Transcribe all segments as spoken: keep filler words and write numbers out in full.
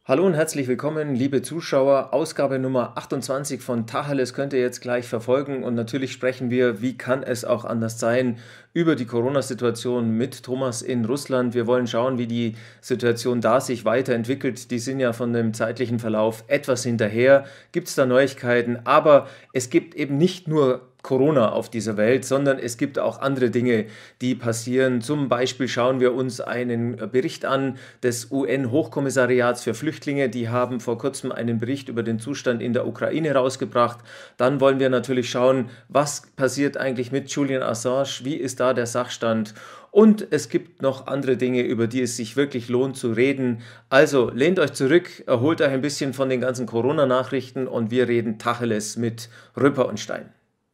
Hallo und herzlich willkommen, liebe Zuschauer. Ausgabe Nummer achtundzwanzig von Tacheles könnt ihr jetzt gleich verfolgen. Und natürlich sprechen wir, wie kann es auch anders sein, über die Corona-Situation mit Thomas in Russland. Wir wollen schauen, wie die Situation da sich weiterentwickelt. Die sind ja von dem zeitlichen Verlauf etwas hinterher. Gibt es da Neuigkeiten? Aber es gibt eben nicht nur Corona auf dieser Welt, sondern es gibt auch andere Dinge, die passieren. Zum Beispiel schauen wir uns einen Bericht an des U N-Hochkommissariats für Flüchtlinge. Die haben vor kurzem einen Bericht über den Zustand in der Ukraine rausgebracht. Dann wollen wir natürlich schauen, was passiert eigentlich mit Julian Assange, wie ist da der Sachstand. Und es gibt noch andere Dinge, über die es sich wirklich lohnt zu reden. Also lehnt euch zurück, erholt euch ein bisschen von den ganzen Corona-Nachrichten und wir reden Tacheles mit Rüpper und Stein.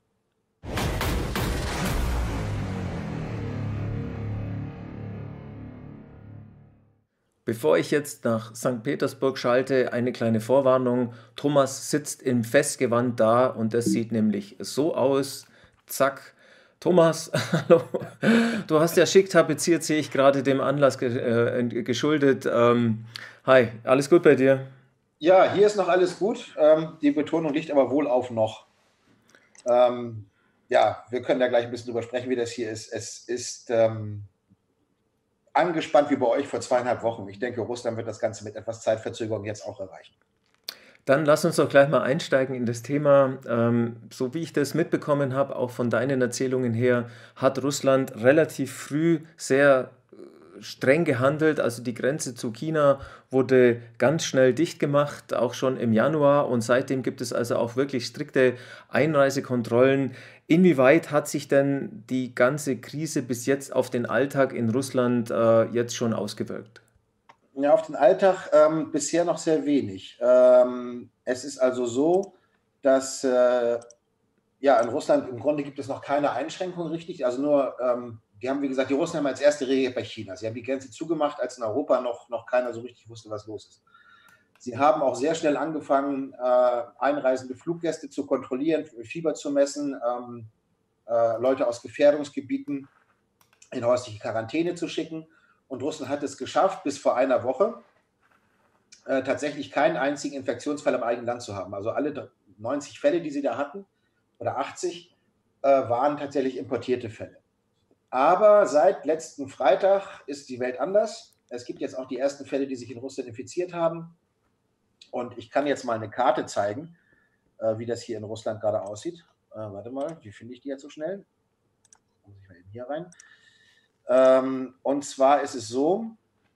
Bevor ich jetzt nach Sankt Petersburg schalte, eine kleine Vorwarnung. Thomas sitzt im Festgewand da und das sieht nämlich so aus. Zack. Thomas, hallo. Du hast ja schick tapeziert, sehe ich gerade dem Anlass ge äh, geschuldet. Ähm, hi, alles gut bei dir? Ja, hier ist noch alles gut. Ähm, die Betonung liegt aber wohl auf noch. Ähm, ja, wir können da gleich ein bisschen drüber sprechen, wie das hier ist. Es ist ähm, angespannt wie bei euch vor zweieinhalb Wochen. Ich denke, Russland wird das Ganze mit etwas Zeitverzögerung jetzt auch erreichen. Dann lass uns doch gleich mal einsteigen in das Thema. Ähm, so wie ich das mitbekommen habe, auch von deinen Erzählungen her, hat Russland relativ früh sehr äh, streng gehandelt. Also die Grenze zu China wurde ganz schnell dicht gemacht, auch schon im Januar. Und seitdem gibt es also auch wirklich strikte Einreisekontrollen. Inwieweit hat sich denn die ganze Krise bis jetzt auf den Alltag in Russland äh, jetzt schon ausgewirkt? Ja, auf den Alltag ähm, bisher noch sehr wenig. Ähm, es ist also so, dass äh, ja, in Russland im Grunde gibt es noch keine Einschränkungen richtig. Also nur, ähm, die haben, wie gesagt, die Russen haben als erste reagiert bei China. Sie haben die Grenze zugemacht, als in Europa noch, noch keiner so richtig wusste, was los ist. Sie haben auch sehr schnell angefangen, äh, einreisende Fluggäste zu kontrollieren, Fieber zu messen, ähm, äh, Leute aus Gefährdungsgebieten in häusliche Quarantäne zu schicken. Und Russland hat es geschafft, bis vor einer Woche äh, tatsächlich keinen einzigen Infektionsfall im eigenen Land zu haben. Also alle neunzig Fälle, die sie da hatten, oder achtzig, äh, waren tatsächlich importierte Fälle. Aber seit letzten Freitag ist die Welt anders. Es gibt jetzt auch die ersten Fälle, die sich in Russland infiziert haben. Und ich kann jetzt mal eine Karte zeigen, äh, wie das hier in Russland gerade aussieht. Äh, warte mal, wie finde ich die jetzt so schnell? Muss ich mal eben hier rein. Ähm, und zwar ist es so,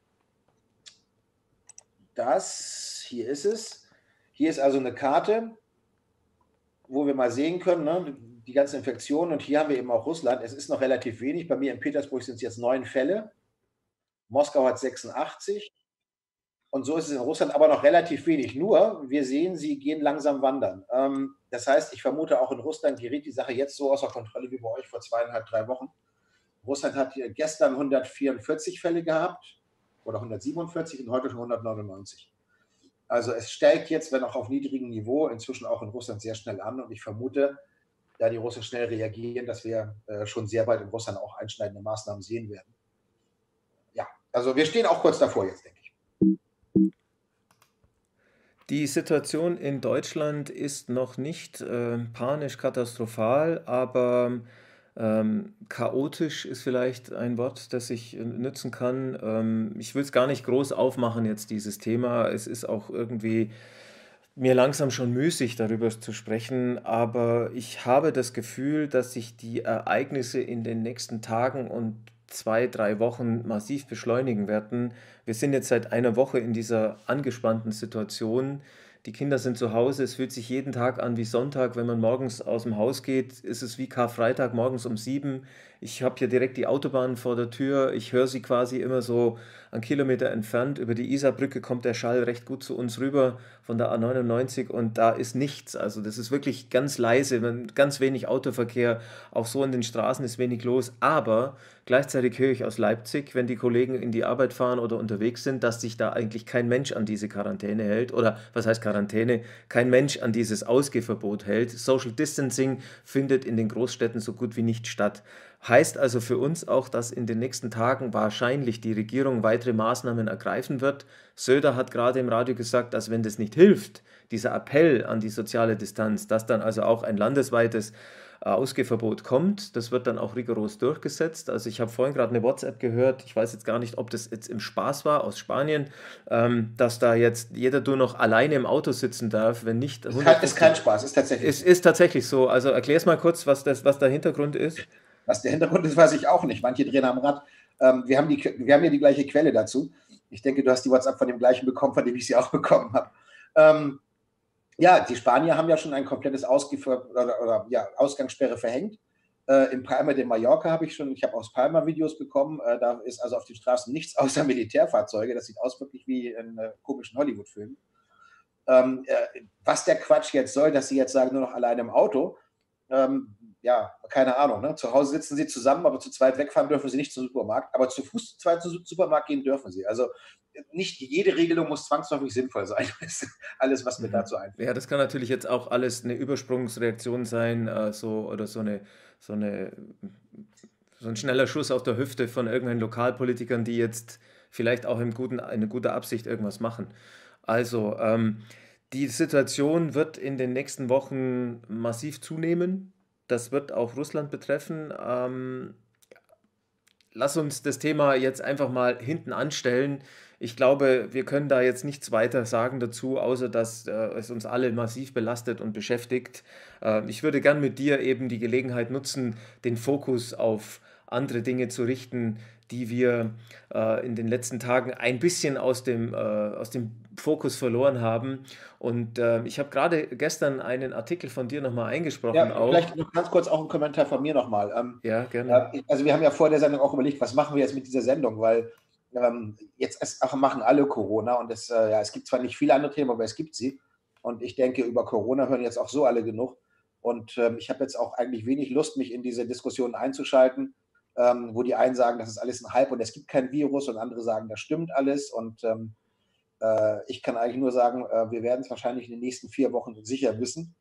dass, hier ist es, hier ist also eine Karte, wo wir mal sehen können, ne, die ganzen Infektionen. Und hier haben wir eben auch Russland. Es ist noch relativ wenig. Bei mir in Petersburg sind es jetzt neun Fälle. Moskau hat sechsundachtzig. Und so ist es in Russland aber noch relativ wenig. Nur, wir sehen, sie gehen langsam wandern. Ähm, das heißt, ich vermute, auch in Russland gerät die Sache jetzt so außer Kontrolle wie bei euch vor zweieinhalb, drei Wochen. Russland hat gestern hundertvierundvierzig Fälle gehabt oder hundertsiebenundvierzig und heute schon hundertneunundneunzig. Also es steigt jetzt, wenn auch auf niedrigem Niveau, inzwischen auch in Russland sehr schnell an. Und ich vermute, da die Russen schnell reagieren, dass wir äh, schon sehr bald in Russland auch einschneidende Maßnahmen sehen werden. Ja, also wir stehen auch kurz davor jetzt, denke ich. Die Situation in Deutschland ist noch nicht äh, panisch katastrophal, aber ähm, chaotisch ist vielleicht ein Wort, das ich äh, nutzen kann. Ähm, ich will es gar nicht groß aufmachen jetzt, dieses Thema. Es ist auch irgendwie mir langsam schon müßig, darüber zu sprechen, aber ich habe das Gefühl, dass sich die Ereignisse in den nächsten Tagen und zwei, drei Wochen massiv beschleunigen werden. Wir sind jetzt seit einer Woche in dieser angespannten Situation. Die Kinder sind zu Hause, es fühlt sich jeden Tag an wie Sonntag. Wenn man morgens aus dem Haus geht, ist es wie Karfreitag morgens um sieben. Ich habe hier direkt die Autobahn vor der Tür. Ich höre sie quasi immer so einen Kilometer entfernt. Über die Isarbrücke kommt der Schall recht gut zu uns rüber von der A neunundneunzig und da ist nichts. Also das ist wirklich ganz leise, ganz wenig Autoverkehr. Auch so in den Straßen ist wenig los. Aber gleichzeitig höre ich aus Leipzig, wenn die Kollegen in die Arbeit fahren oder unterwegs sind, dass sich da eigentlich kein Mensch an diese Quarantäne hält. Oder was heißt Quarantäne? Quarantäne, kein Mensch an dieses Ausgehverbot hält. Social Distancing findet in den Großstädten so gut wie nicht statt. Heißt also für uns auch, dass in den nächsten Tagen wahrscheinlich die Regierung weitere Maßnahmen ergreifen wird. Söder hat gerade im Radio gesagt, dass wenn das nicht hilft, dieser Appell an die soziale Distanz, dass dann also auch ein landesweites Ausgehverbot kommt. Das wird dann auch rigoros durchgesetzt. Also ich habe vorhin gerade eine WhatsApp gehört, ich weiß jetzt gar nicht, ob das jetzt im Spaß war aus Spanien, ähm, dass da jetzt jeder nur noch alleine im Auto sitzen darf, wenn nicht Ist kein, ist kein Spaß, ist tatsächlich ist, ist tatsächlich so. Also erklär es mal kurz, was, das, was der Hintergrund ist. Was der Hintergrund ist, weiß ich auch nicht. Manche drehen am Rad. Ähm, wir, haben die, wir haben ja die gleiche Quelle dazu. Ich denke, du hast die WhatsApp von dem gleichen bekommen, von dem ich sie auch bekommen habe. Ähm, ja, die Spanier haben ja schon ein komplettes Ausge- oder, oder, ja, Ausgangssperre verhängt. Äh, in Palma de Mallorca habe ich schon, ich habe aus Palma Videos bekommen. Äh, da ist also auf den Straßen nichts außer Militärfahrzeuge. Das sieht aus wirklich wie in äh, komischen Hollywood-Filmen. Ähm, äh, was der Quatsch jetzt soll, dass sie jetzt sagen, nur noch alleine im Auto. Ähm, ja, keine Ahnung. Ne? Zu Hause sitzen sie zusammen, aber zu zweit wegfahren dürfen sie nicht zum Supermarkt. Aber zu Fuß zu zweit zum Supermarkt gehen dürfen sie. Also nicht jede Regelung muss zwangsläufig sinnvoll sein. Alles, was mir mhm. dazu einfällt. Ja, das kann natürlich jetzt auch alles eine Übersprungsreaktion sein, äh, so oder so eine, so eine so ein schneller Schuss auf der Hüfte von irgendwelchen Lokalpolitikern, die jetzt vielleicht auch in, guten, in guter Absicht irgendwas machen. Also, ähm, die Situation wird in den nächsten Wochen massiv zunehmen. Das wird auch Russland betreffen. Ähm, lass uns das Thema jetzt einfach mal hinten anstellen. Ich glaube, wir können da jetzt nichts weiter sagen dazu, außer dass äh, es uns alle massiv belastet und beschäftigt. Äh, ich würde gern mit dir eben die Gelegenheit nutzen, den Fokus auf andere Dinge zu richten, die wir äh, in den letzten Tagen ein bisschen aus dem, äh, aus dem Fokus verloren haben. Und äh, ich habe gerade gestern einen Artikel von dir nochmal eingesprochen. Ja, auch. Vielleicht noch ganz kurz auch ein Kommentar von mir nochmal. Ähm, ja, gerne. Äh, also wir haben ja vor der Sendung auch überlegt, was machen wir jetzt mit dieser Sendung, weil ähm, jetzt es, ach, machen alle Corona und es, äh, ja, es gibt zwar nicht viele andere Themen, aber es gibt sie. Und ich denke, über Corona hören jetzt auch so alle genug. Und ähm, ich habe jetzt auch eigentlich wenig Lust, mich in diese Diskussionen einzuschalten, ähm, wo die einen sagen, das ist alles ein Hype und es gibt kein Virus und andere sagen, das stimmt alles. Und ähm, äh, ich kann eigentlich nur sagen, äh, wir werden es wahrscheinlich in den nächsten vier Wochen sicher wissen,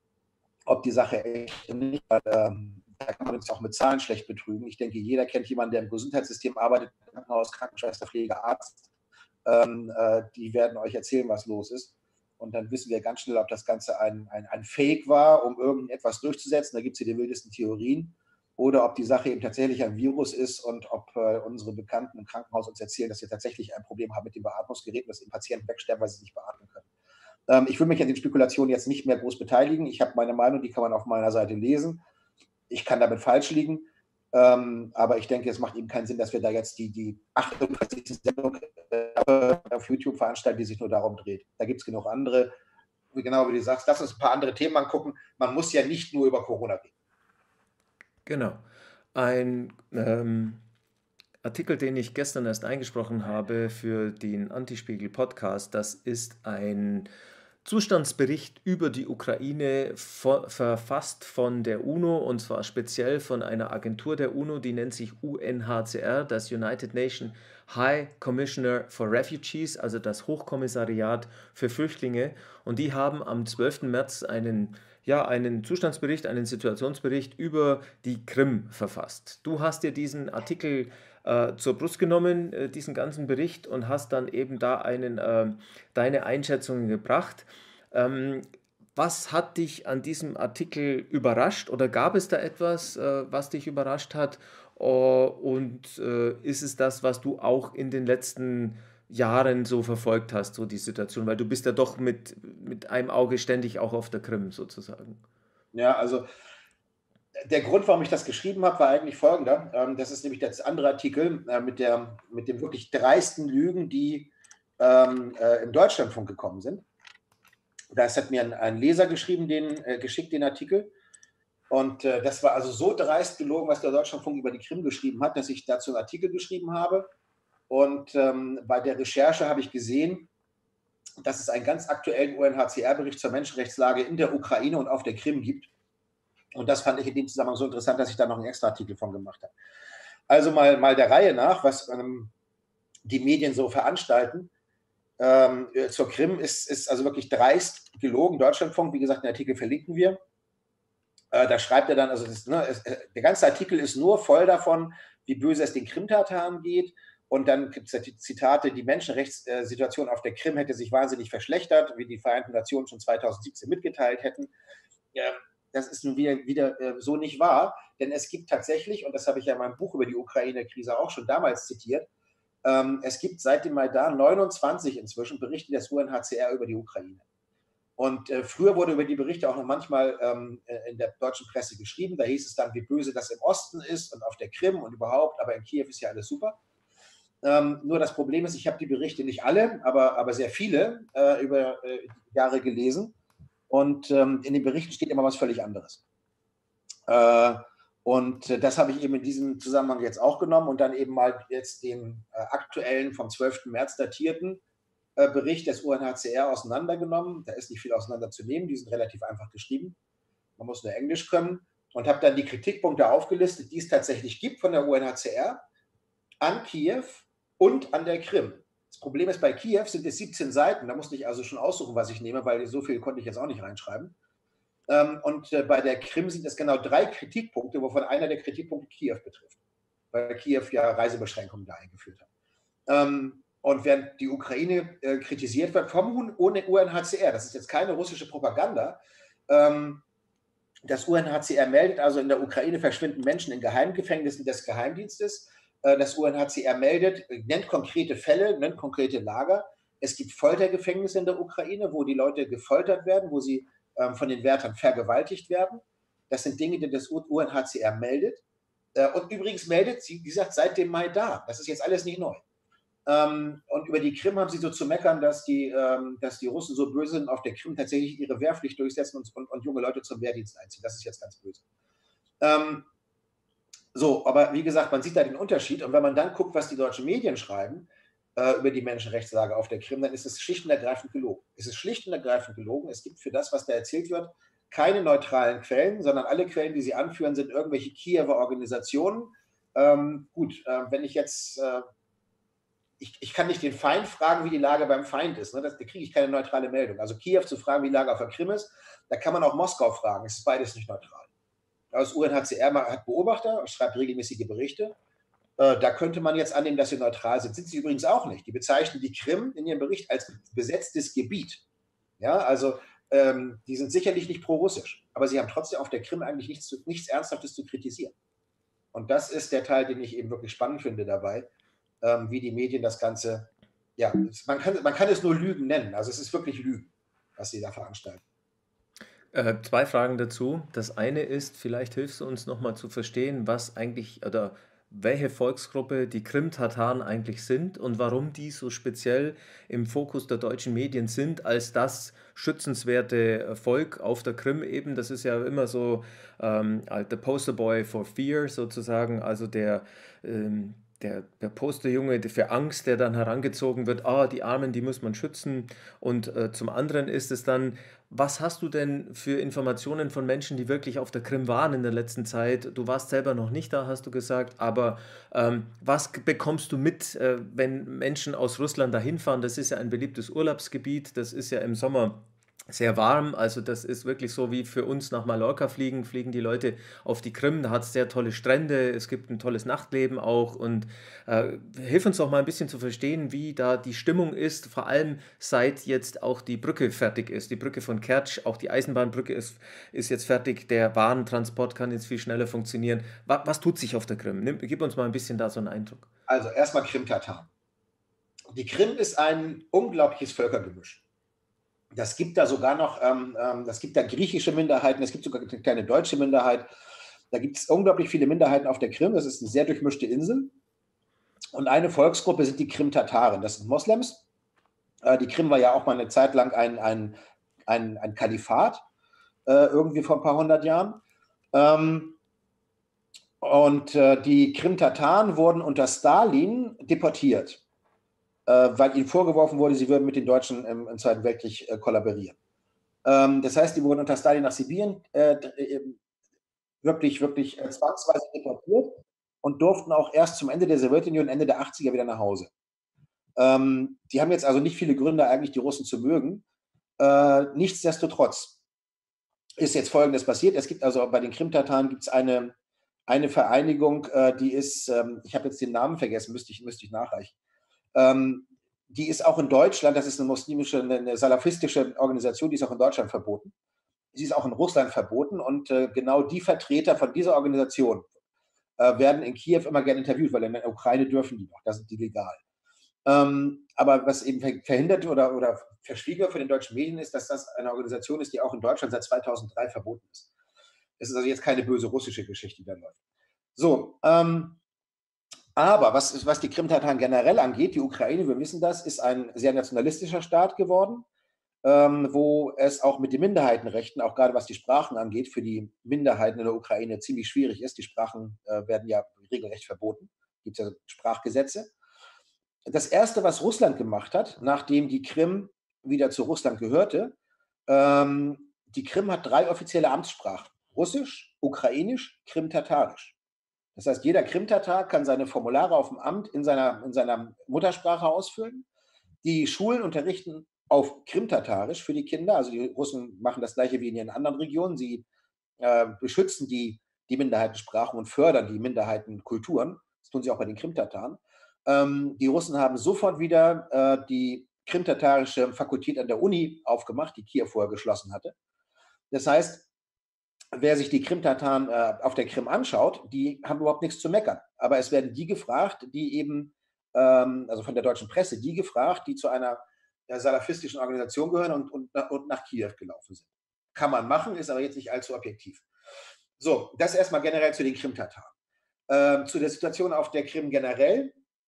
ob die Sache echt nicht, weil ähm, da kann man uns auch mit Zahlen schlecht betrügen. Ich denke, jeder kennt jemanden, der im Gesundheitssystem arbeitet, Krankenhaus, Krankenschwester, Pflege, Arzt. Ähm, äh, die werden euch erzählen, was los ist. Und dann wissen wir ganz schnell, ob das Ganze ein, ein, ein Fake war, um irgendetwas durchzusetzen. Da gibt es hier die wildesten Theorien. Oder ob die Sache eben tatsächlich ein Virus ist und ob äh, unsere Bekannten im Krankenhaus uns erzählen, dass wir tatsächlich ein Problem haben mit den Beatmungsgeräten, dass die Patienten wegsterben, weil sie nicht beatmen können. Ähm, ich will mich an den Spekulationen jetzt nicht mehr groß beteiligen. Ich habe meine Meinung, die kann man auf meiner Seite lesen. Ich kann damit falsch liegen. Ähm, aber ich denke, es macht eben keinen Sinn, dass wir da jetzt die, die achtunddreißigste Sendung äh, auf YouTube veranstalten, die sich nur darum dreht. Da gibt es genug andere. Genau wie du sagst, lass uns ein paar andere Themen angucken. Man muss ja nicht nur über Corona reden. Genau. Ein ähm, Artikel, den ich gestern erst eingesprochen habe für den Antispiegel-Podcast, das ist ein Zustandsbericht über die Ukraine, ver verfasst von der UNO, und zwar speziell von einer Agentur der UNO, die nennt sich U N H C R, das United Nations High Commissioner for Refugees, also das Hochkommissariat für Flüchtlinge. Und die haben am zwölften März einen, ja, einen Zustandsbericht, einen Situationsbericht über die Krim verfasst. Du hast dir diesen Artikel äh, zur Brust genommen, äh, diesen ganzen Bericht, und hast dann eben da einen, äh, deine Einschätzungen gebracht. Ähm, was hat dich an diesem Artikel überrascht, oder gab es da etwas, äh, was dich überrascht hat? Uh, und äh, ist es das, was du auch in den letzten Jahren so verfolgt hast, so die Situation? Weil du bist ja doch mit, mit einem Auge ständig auch auf der Krim sozusagen. Ja, also der Grund, warum ich das geschrieben habe, war eigentlich folgender. Ähm, das ist nämlich der andere Artikel äh, mit, der, mit den wirklich dreisten Lügen, die ähm, äh, im Deutschlandfunk gekommen sind. Das hat mir ein, ein Leser geschrieben, den, äh, geschickt, den Artikel. Und äh, das war also so dreist gelogen, was der Deutschlandfunk über die Krim geschrieben hat, dass ich dazu einen Artikel geschrieben habe. Und ähm, bei der Recherche habe ich gesehen, dass es einen ganz aktuellen U N H C R-Bericht zur Menschenrechtslage in der Ukraine und auf der Krim gibt. Und das fand ich in dem Zusammenhang so interessant, dass ich da noch einen extra Artikel von gemacht habe. Also mal, mal der Reihe nach, was ähm, die Medien so veranstalten. ähm, äh, zur Krim ist, ist also wirklich dreist gelogen. Deutschlandfunk, wie gesagt, den Artikel verlinken wir. Äh, da schreibt er dann, also das, ne, es, äh, der ganze Artikel ist nur voll davon, wie böse es den Krim-Tataren geht. Und dann gibt es die Zitate, die Menschenrechtssituation auf der Krim hätte sich wahnsinnig verschlechtert, wie die Vereinten Nationen schon zweitausendsiebzehn mitgeteilt hätten. Ja, das ist nun wieder, wieder äh, so nicht wahr, denn es gibt tatsächlich, und das habe ich ja in meinem Buch über die Ukraine-Krise auch schon damals zitiert, ähm, es gibt seit dem Maidan neunundzwanzig inzwischen Berichte des U N H C R über die Ukraine. Und äh, früher wurde über die Berichte auch noch manchmal ähm, in der deutschen Presse geschrieben. Da hieß es dann, wie böse das im Osten ist und auf der Krim und überhaupt, aber in Kiew ist ja alles super. Ähm, nur das Problem ist, ich habe die Berichte nicht alle, aber, aber sehr viele äh, über äh, Jahre gelesen. Und ähm, in den Berichten steht immer was völlig anderes. Äh, und äh, das habe ich eben in diesem Zusammenhang jetzt auch genommen und dann eben mal jetzt den äh, aktuellen vom zwölften März datierten äh, Bericht des U N H C R auseinandergenommen. Da ist nicht viel auseinanderzunehmen, die sind relativ einfach geschrieben. Man muss nur Englisch können und habe dann die Kritikpunkte aufgelistet, die es tatsächlich gibt von der U N H C R an Kiew und an der Krim. Das Problem ist, bei Kiew sind es siebzehn Seiten, da musste ich also schon aussuchen, was ich nehme, weil so viel konnte ich jetzt auch nicht reinschreiben. Ähm, und äh, bei der Krim sind es genau drei Kritikpunkte, wovon einer der Kritikpunkte Kiew betrifft, weil Kiew ja Reisebeschränkungen da eingeführt hat. Ähm, und während die Ukraine äh, kritisiert wird vom U N H C R, das ist jetzt keine russische Propaganda, ähm, das U N H C R meldet also, in der Ukraine verschwinden Menschen in Geheimgefängnissen des Geheimdienstes. Äh, das U N H C R meldet, nennt konkrete Fälle, nennt konkrete Lager. Es gibt Foltergefängnisse in der Ukraine, wo die Leute gefoltert werden, wo sie ähm, von den Wärtern vergewaltigt werden. Das sind Dinge, die das U N H C R meldet. Äh, und übrigens meldet sie, wie gesagt, seit dem Maidan. Das ist jetzt alles nicht neu. Ähm, und über die Krim haben sie so zu meckern, dass die, ähm, dass die Russen so böse sind, auf der Krim tatsächlich ihre Wehrpflicht durchsetzen und, und, und junge Leute zum Wehrdienst einziehen. Das ist jetzt ganz böse. Ähm, so, aber wie gesagt, man sieht da den Unterschied. Und wenn man dann guckt, was die deutschen Medien schreiben äh, über die Menschenrechtslage auf der Krim, dann ist es schlicht und ergreifend gelogen. Es ist schlicht und ergreifend gelogen. Es gibt für das, was da erzählt wird, keine neutralen Quellen, sondern alle Quellen, die sie anführen, sind irgendwelche Kiewer Organisationen. Ähm, gut, äh, wenn ich jetzt... Äh, Ich, ich, kann nicht den Feind fragen, wie die Lage beim Feind ist. Ne? Das, da kriege ich keine neutrale Meldung. Also Kiew zu fragen, wie die Lage auf der Krim ist, da kann man auch Moskau fragen. Es ist beides nicht neutral. Das U N H C R hat Beobachter, schreibt regelmäßige Berichte. Äh, da könnte man jetzt annehmen, dass sie neutral sind. Sind sie übrigens auch nicht. Die bezeichnen die Krim in ihrem Bericht als besetztes Gebiet. Ja, also ähm, die sind sicherlich nicht pro-russisch, aber sie haben trotzdem auf der Krim eigentlich nichts, nichts Ernsthaftes zu kritisieren. Und das ist der Teil, den ich eben wirklich spannend finde dabei, ähm, wie die Medien das Ganze, ja, man kann, man kann es nur Lügen nennen. Also es ist wirklich Lügen, was sie da veranstalten. Äh, zwei Fragen dazu. Das eine ist, vielleicht hilfst du uns nochmal zu verstehen, was eigentlich oder welche Volksgruppe die Krim-Tataren eigentlich sind und warum die so speziell im Fokus der deutschen Medien sind, als das schützenswerte Volk auf der Krim eben. Das ist ja immer so ähm, der Posterboy for Fear sozusagen, also der... Ähm, Der, der Posterjunge für Angst, der dann herangezogen wird, ah, die Armen, die muss man schützen. Und äh, zum anderen ist es dann, was hast du denn für Informationen von Menschen, die wirklich auf der Krim waren in der letzten Zeit? Du warst selber noch nicht da, hast du gesagt, aber ähm, was bekommst du mit, äh, wenn Menschen aus Russland dahin fahren? Das ist ja ein beliebtes Urlaubsgebiet, das ist ja im Sommer sehr warm, also das ist wirklich so wie für uns nach Mallorca fliegen, fliegen die Leute auf die Krim, da hat es sehr tolle Strände, es gibt ein tolles Nachtleben auch und äh, hilf uns doch mal ein bisschen zu verstehen, wie da die Stimmung ist, vor allem seit jetzt auch die Brücke fertig ist, die Brücke von Kertsch, auch die Eisenbahnbrücke ist, ist jetzt fertig, der Warentransport kann jetzt viel schneller funktionieren. Was, was tut sich auf der Krim? Nimm, gib uns mal ein bisschen da so einen Eindruck. Also erstmal Krim-Tataren. Die Krim ist ein unglaubliches Völkergemisch. Das gibt da sogar noch, ähm, das gibt da griechische Minderheiten, es gibt sogar eine kleine deutsche Minderheit. Da gibt es unglaublich viele Minderheiten auf der Krim. Das ist eine sehr durchmischte Insel. Und eine Volksgruppe sind die Krim-Tataren. Das sind Moslems. Äh, die Krim war ja auch mal eine Zeit lang ein, ein, ein, ein Kalifat, äh, irgendwie vor ein paar hundert Jahren. Ähm, und äh, die Krim-Tataren wurden unter Stalin deportiert, äh, weil ihnen vorgeworfen wurde, sie würden mit den Deutschen im, im Zweiten Weltkrieg äh, kollaborieren. Ähm, das heißt, die wurden unter Stalin nach Sibirien äh, wirklich, wirklich äh, zwangsweise deportiert und durften auch erst zum Ende der Sowjetunion, Ende der achtziger wieder nach Hause. Ähm, die haben jetzt also nicht viele Gründe, eigentlich die Russen zu mögen. Äh, nichtsdestotrotz ist jetzt Folgendes passiert. Es gibt also bei den Krimtataren gibt's eine, eine Vereinigung, äh, die ist, ähm, ich habe jetzt den Namen vergessen, müsste ich, müsste ich nachreichen. Ähm, die ist auch in Deutschland, das ist eine muslimische, eine, eine salafistische Organisation, die ist auch in Deutschland verboten. Sie ist auch in Russland verboten und äh, genau die Vertreter von dieser Organisation äh, werden in Kiew immer gerne interviewt, weil in der Ukraine dürfen die noch, da sind die legal. Ähm, aber was eben verhindert oder, oder verschwiegen für den deutschen Medien ist, dass das eine Organisation ist, die auch in Deutschland seit zweitausenddrei verboten ist. Es ist also jetzt keine böse russische Geschichte, die da läuft. So, ähm, aber was, was die Krimtataren generell angeht, die Ukraine, wir wissen das, ist ein sehr nationalistischer Staat geworden, ähm, wo es auch mit den Minderheitenrechten, auch gerade was die Sprachen angeht, für die Minderheiten in der Ukraine ziemlich schwierig ist. Die Sprachen äh, werden ja regelrecht verboten. Es gibt ja Sprachgesetze. Das Erste, was Russland gemacht hat, nachdem die Krim wieder zu Russland gehörte, ähm, die Krim hat drei offizielle Amtssprachen. Russisch, Ukrainisch, Krim-Tatarisch. Das heißt, jeder Krim-Tatar kann seine Formulare auf dem Amt in seiner, in seiner Muttersprache ausfüllen. Die Schulen unterrichten auf Krim-Tatarisch für die Kinder. Also die Russen machen das Gleiche wie in ihren anderen Regionen. Sie äh, beschützen die, die Minderheitensprachen und fördern die Minderheitenkulturen. Das tun sie auch bei den Krim-Tataren. Ähm, die Russen haben sofort wieder äh, die krimtatarische Fakultät an der Uni aufgemacht, die Kiew vorher geschlossen hatte. Das heißt, wer sich die Krimtataren äh, auf der Krim anschaut, die haben überhaupt nichts zu meckern. Aber es werden die gefragt, die eben, ähm, also von der deutschen Presse, die gefragt, die zu einer äh, salafistischen Organisation gehören und, und, und nach Kiew gelaufen sind. Kann man machen, ist aber jetzt nicht allzu objektiv. So, das erstmal generell zu den Krimtataren. Ähm, zu der Situation auf der Krim generell.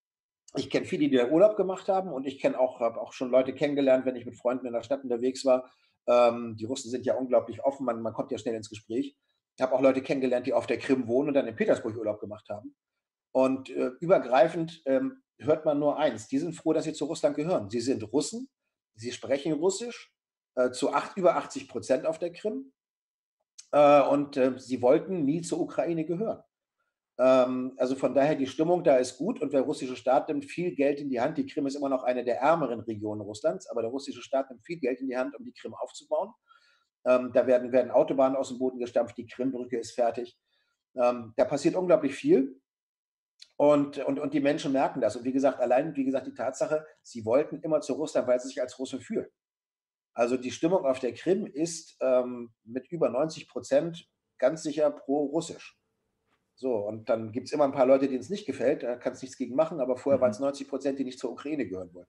Ich kenne viele, die da Urlaub gemacht haben und ich kenne auch, habe auch schon Leute kennengelernt, wenn ich mit Freunden in der Stadt unterwegs war. Ähm, die Russen sind ja unglaublich offen, man, man kommt ja schnell ins Gespräch. Ich habe auch Leute kennengelernt, die auf der Krim wohnen und dann in Petersburg Urlaub gemacht haben. Und äh, übergreifend ähm, hört man nur eins: Die sind froh, dass sie zu Russland gehören. Sie sind Russen, sie sprechen Russisch äh, zu acht, über achtzig Prozent auf der Krim äh, und äh, sie wollten nie zur Ukraine gehören. Ähm, also von daher, die Stimmung da ist gut und der russische Staat nimmt viel Geld in die Hand. Die Krim ist immer noch eine der ärmeren Regionen Russlands, aber der russische Staat nimmt viel Geld in die Hand, um die Krim aufzubauen. Ähm, da werden, werden Autobahnen aus dem Boden gestampft, die Krimbrücke ist fertig. Ähm, da passiert unglaublich viel und, und, und die Menschen merken das. Und wie gesagt, allein wie gesagt die Tatsache, sie wollten immer zu Russland, weil sie sich als Russe fühlen. Also die Stimmung auf der Krim ist ähm, mit über neunzig Prozent ganz sicher pro-russisch. So, und dann gibt es immer ein paar Leute, denen es nicht gefällt, da kannst du nichts gegen machen, aber vorher waren es Mhm. neunzig Prozent, die nicht zur Ukraine gehören wollen.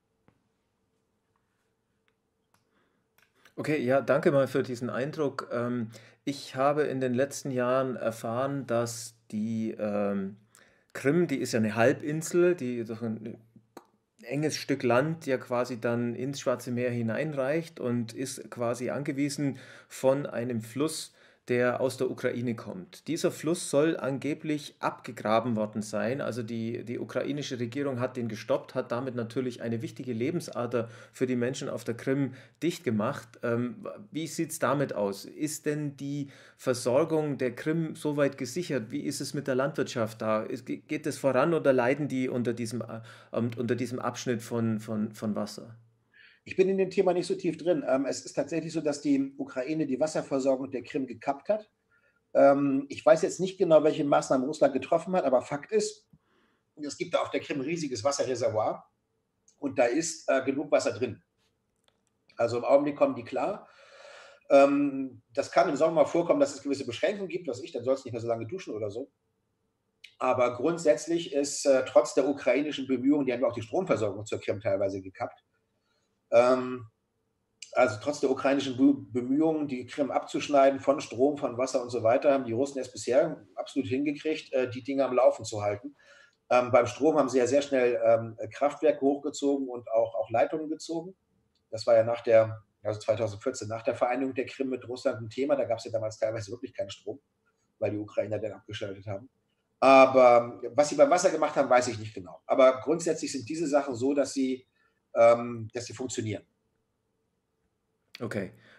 Okay, ja, danke mal für diesen Eindruck. Ähm, ich habe in den letzten Jahren erfahren, dass die ähm, Krim, die ist ja eine Halbinsel, die durch ein enges Stück Land ja quasi dann ins Schwarze Meer hineinreicht und ist quasi angewiesen von einem Fluss, der aus der Ukraine kommt. Dieser Fluss soll angeblich abgegraben worden sein. Also die, die ukrainische Regierung hat den gestoppt, hat damit natürlich eine wichtige Lebensader für die Menschen auf der Krim dicht gemacht. Ähm, wie sieht es damit aus? Ist denn die Versorgung der Krim soweit gesichert? Wie ist es mit der Landwirtschaft da? Ist, geht es voran oder leiden die unter diesem, äh, unter diesem Abschnitt von, von, von Wasser? Ich bin in dem Thema nicht so tief drin. Ähm, es ist tatsächlich so, dass die Ukraine die Wasserversorgung der Krim gekappt hat. Ähm, ich weiß jetzt nicht genau, welche Maßnahmen Russland getroffen hat, aber Fakt ist, es gibt da auf der Krim ein riesiges Wasserreservoir und da ist äh, genug Wasser drin. Also im Augenblick kommen die klar. Ähm, das kann im Sommer mal vorkommen, dass es gewisse Beschränkungen gibt, was ich, dann soll es nicht mehr so lange duschen oder so. Aber grundsätzlich ist äh, trotz der ukrainischen Bemühungen, die haben ja auch die Stromversorgung zur Krim teilweise gekappt, ähm, also trotz der ukrainischen Bemühungen, die Krim abzuschneiden von Strom, von Wasser und so weiter, haben die Russen es bisher absolut hingekriegt, äh, die Dinge am Laufen zu halten. Ähm, beim Strom haben sie ja sehr schnell ähm, Kraftwerke hochgezogen und auch, auch Leitungen gezogen. Das war ja nach der, also zweitausendvierzehn, nach der Vereinigung der Krim mit Russland ein Thema. Da gab es ja damals teilweise wirklich keinen Strom, weil die Ukrainer den abgeschaltet haben. Aber was sie beim Wasser gemacht haben, weiß ich nicht genau. Aber grundsätzlich sind diese Sachen so, dass sie, ähm, dass sie funktionieren. Okay.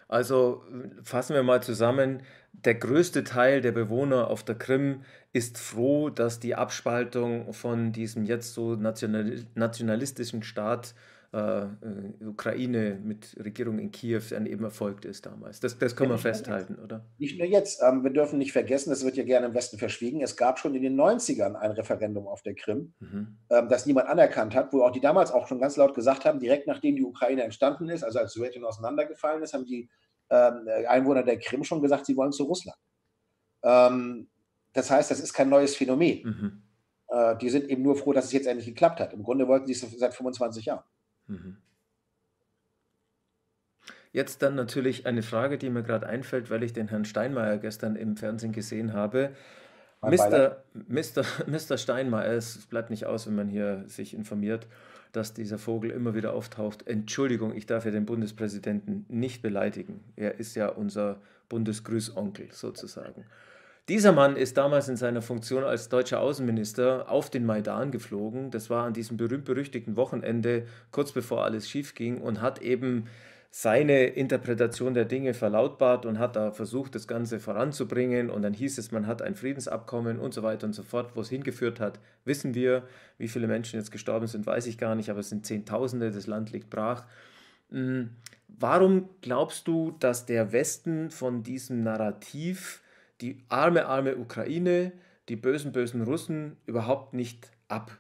Also äh, fassen wir mal zusammen, der größte Teil der Bewohner auf der Krim ist froh, dass die Abspaltung von diesem jetzt so nationali nationalistischen Staat äh, äh, Ukraine mit Regierung in Kiew dann eben erfolgt ist damals. Das, das Ja, können wir nicht nur jetzt. festhalten, oder? Nicht nur jetzt. Ähm, wir dürfen nicht vergessen, das wird ja gerne im Westen verschwiegen. Es gab schon in den neunzigern ein Referendum auf der Krim, Mhm. ähm, das niemand anerkannt hat, wo auch die damals auch schon ganz laut gesagt haben, direkt nachdem die Ukraine entstanden ist, also als Sowjetunion auseinandergefallen ist, haben die ähm, Einwohner der Krim schon gesagt, sie wollen zu Russland. Ähm, das heißt, das ist kein neues Phänomen. Mhm. Äh, die sind eben nur froh, dass es jetzt endlich geklappt hat. Im Grunde wollten sie es seit fünfundzwanzig Jahren. Mhm. Jetzt dann natürlich eine Frage, die mir gerade einfällt, weil ich den Herrn Steinmeier gestern im Fernsehen gesehen habe. Mein Beileid. Mister, Mister, Mister Steinmeier, es bleibt nicht aus, wenn man hier sich informiert, dass dieser Vogel immer wieder auftaucht. Entschuldigung, ich darf ja den Bundespräsidenten nicht beleidigen. Er ist ja unser Bundesgrüßonkel sozusagen. Dieser Mann ist damals in seiner Funktion als deutscher Außenminister auf den Maidan geflogen. Das war an diesem berühmt-berüchtigten Wochenende, kurz bevor alles schief ging, und hat eben seine Interpretation der Dinge verlautbart und hat da versucht, das Ganze voranzubringen. Und dann hieß es, man hat ein Friedensabkommen und so weiter und so fort. Wo es hingeführt hat, wissen wir. Wie viele Menschen jetzt gestorben sind, weiß ich gar nicht, aber es sind Zehntausende, das Land liegt brach. Mm, Warum glaubst du, dass der Westen von diesem Narrativ, die arme, arme Ukraine, die bösen, bösen Russen, überhaupt nicht ab,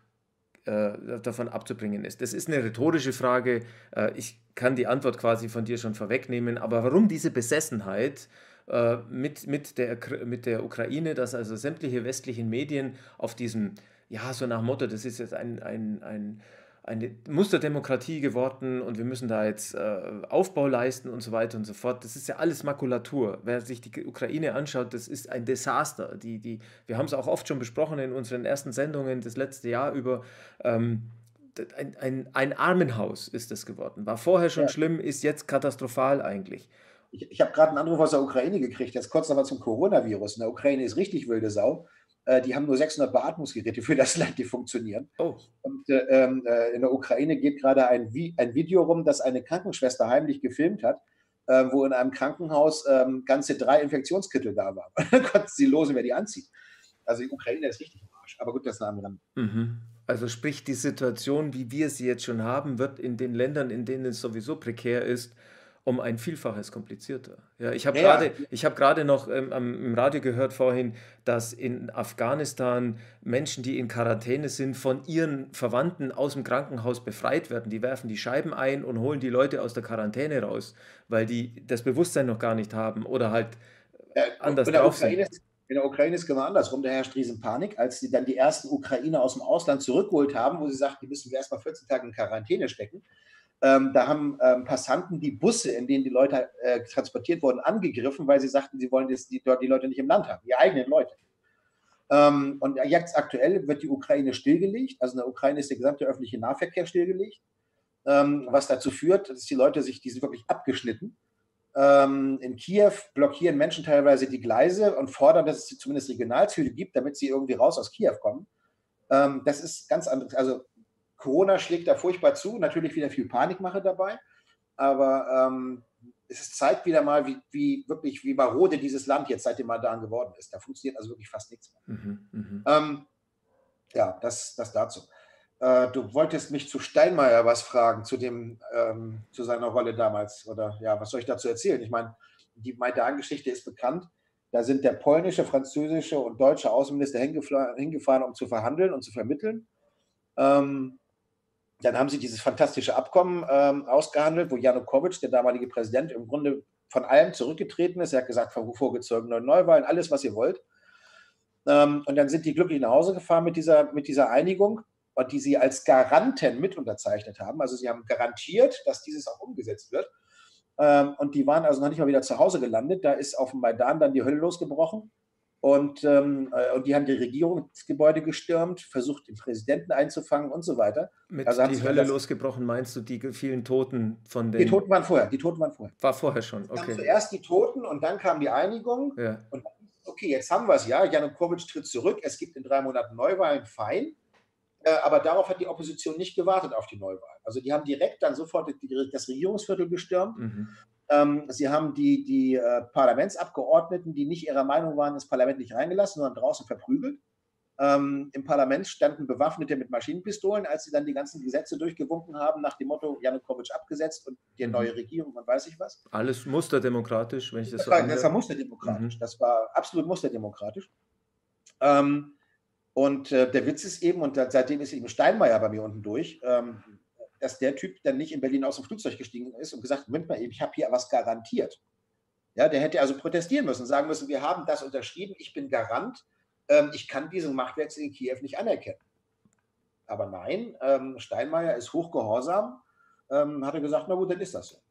äh, davon abzubringen ist? Das ist eine rhetorische Frage. Äh, ich kann die Antwort quasi von dir schon vorwegnehmen, aber warum diese Besessenheit äh, mit, mit der, mit der Ukraine, dass also sämtliche westlichen Medien auf diesem, ja, so nach dem Motto, das ist jetzt ein, ein, ein eine Musterdemokratie geworden und wir müssen da jetzt äh, Aufbau leisten und so weiter und so fort. Das ist ja alles Makulatur. Wer sich die Ukraine anschaut, das ist ein Desaster. Die, die, wir haben es auch oft schon besprochen in unseren ersten Sendungen das letzte Jahr über. Ähm, ein, ein, ein Armenhaus ist das geworden. War vorher schon Ja. schlimm, ist jetzt katastrophal eigentlich. Ich, ich habe gerade einen Anruf aus der Ukraine gekriegt, jetzt kurz nochmal zum Coronavirus. In der Ukraine ist richtig wilde Sau. Äh, die haben nur sechshundert Beatmungsgeräte für das Land, die funktionieren. Oh. Und äh, ähm, äh, in der Ukraine geht gerade ein, Vi ein Video rum, das eine Krankenschwester heimlich gefilmt hat, äh, wo in einem Krankenhaus ähm, ganze drei Infektionskittel da waren. Dann konnten sie losen, wer die anzieht. Also die Ukraine ist richtig im Arsch. Aber gut, das ist eine andere. Mhm. Also sprich, die Situation, wie wir sie jetzt schon haben, wird in den Ländern, in denen es sowieso prekär ist, um ein Vielfaches komplizierter. Ja, ich habe Ja, gerade, ja, ich habe gerade noch ähm, am- im Radio gehört vorhin, dass in Afghanistan Menschen, die in Quarantäne sind, von ihren Verwandten aus dem Krankenhaus befreit werden. Die werfen die Scheiben ein und holen die Leute aus der Quarantäne raus, weil die das Bewusstsein noch gar nicht haben oder halt Äh, anders in der drauf sind. Ukraine ist, in der Ukraine ist genau andersrum. Da herrscht Riesenpanik, als sie dann die ersten Ukrainer aus dem Ausland zurückgeholt haben, wo sie sagten, die müssen wir erstmal vierzehn Tage in Quarantäne stecken. Ähm, da haben ähm, Passanten die Busse, in denen die Leute äh, transportiert wurden, angegriffen, weil sie sagten, sie wollen das, die, dort die Leute nicht im Land haben, die eigenen Leute. Ähm, und jetzt aktuell wird die Ukraine stillgelegt. Also in der Ukraine ist der gesamte öffentliche Nahverkehr stillgelegt, ähm, was dazu führt, dass die Leute sich, die sind wirklich abgeschnitten. Ähm, in Kiew blockieren Menschen teilweise die Gleise und fordern, dass es zumindest Regionalzüge gibt, damit sie irgendwie raus aus Kiew kommen. Ähm, das ist ganz anderes. Also Corona schlägt da furchtbar zu, natürlich wieder viel Panikmache dabei, aber ähm, es zeigt wieder mal, wie, wie wirklich wie marode dieses Land jetzt seit dem Maidan geworden ist. Da funktioniert also wirklich fast nichts mehr. Mhm, mhm. Ähm, ja, das, das dazu. Äh, du wolltest mich zu Steinmeier was fragen, zu, dem, ähm, zu seiner Rolle damals. Oder ja, was soll ich dazu erzählen? Ich meine, die Maidan-Geschichte ist bekannt. Da sind der polnische, französische und deutsche Außenminister hingefahren, um zu verhandeln und zu vermitteln. Ähm, dann haben sie dieses fantastische Abkommen ähm, ausgehandelt, wo Janukowitsch, der damalige Präsident, im Grunde von allem zurückgetreten ist. Er hat gesagt, vorgezogene Neuwahlen, alles, was ihr wollt. Ähm, und dann sind die glücklich nach Hause gefahren mit dieser, mit dieser Einigung, und die sie als Garanten mit unterzeichnet haben. Also sie haben garantiert, dass dieses auch umgesetzt wird. Ähm, und die waren also noch nicht mal wieder zu Hause gelandet. Da ist auf dem Maidan dann die Hölle losgebrochen. Und, ähm, äh, und die haben die Regierungsgebäude gestürmt, versucht, den Präsidenten einzufangen und so weiter. Also Mit haben die sich dann Hölle das, losgebrochen, meinst du die vielen Toten von die den... Toten waren vorher, die Toten waren vorher. War vorher schon, Es kamen okay. zuerst die Toten und dann kam die Einigung. Ja. Und dann, okay, jetzt haben wir es ja. Janukowitsch tritt zurück. Es gibt in drei Monaten Neuwahlen, fein. Äh, aber darauf hat die Opposition nicht gewartet auf die Neuwahl. Also die haben direkt dann sofort das Regierungsviertel gestürmt. Mhm. Ähm, sie haben die, die äh, Parlamentsabgeordneten, die nicht ihrer Meinung waren, ins Parlament nicht reingelassen, sondern draußen verprügelt. Ähm, Im Parlament standen Bewaffnete mit Maschinenpistolen, als sie dann die ganzen Gesetze durchgewunken haben, nach dem Motto Janukowitsch abgesetzt und die neue Mhm. Regierung und weiß ich was. Alles musterdemokratisch, wenn ich das Das so war, das war anhöre. musterdemokratisch. Mhm. Das war absolut musterdemokratisch. Ähm, und äh, der Witz ist eben, und seitdem ist eben Steinmeier bei mir unten durch, ähm, dass der Typ dann nicht in Berlin aus dem Flugzeug gestiegen ist und gesagt, Moment mal eben, ich habe hier was garantiert. Ja, der hätte also protestieren müssen, sagen müssen, wir haben das unterschrieben, ich bin Garant, ähm, ich kann diesen Machtwechsel in Kiew nicht anerkennen. Aber nein, ähm, Steinmeier ist hochgehorsam, ähm, hat er gesagt, na gut, dann ist das so.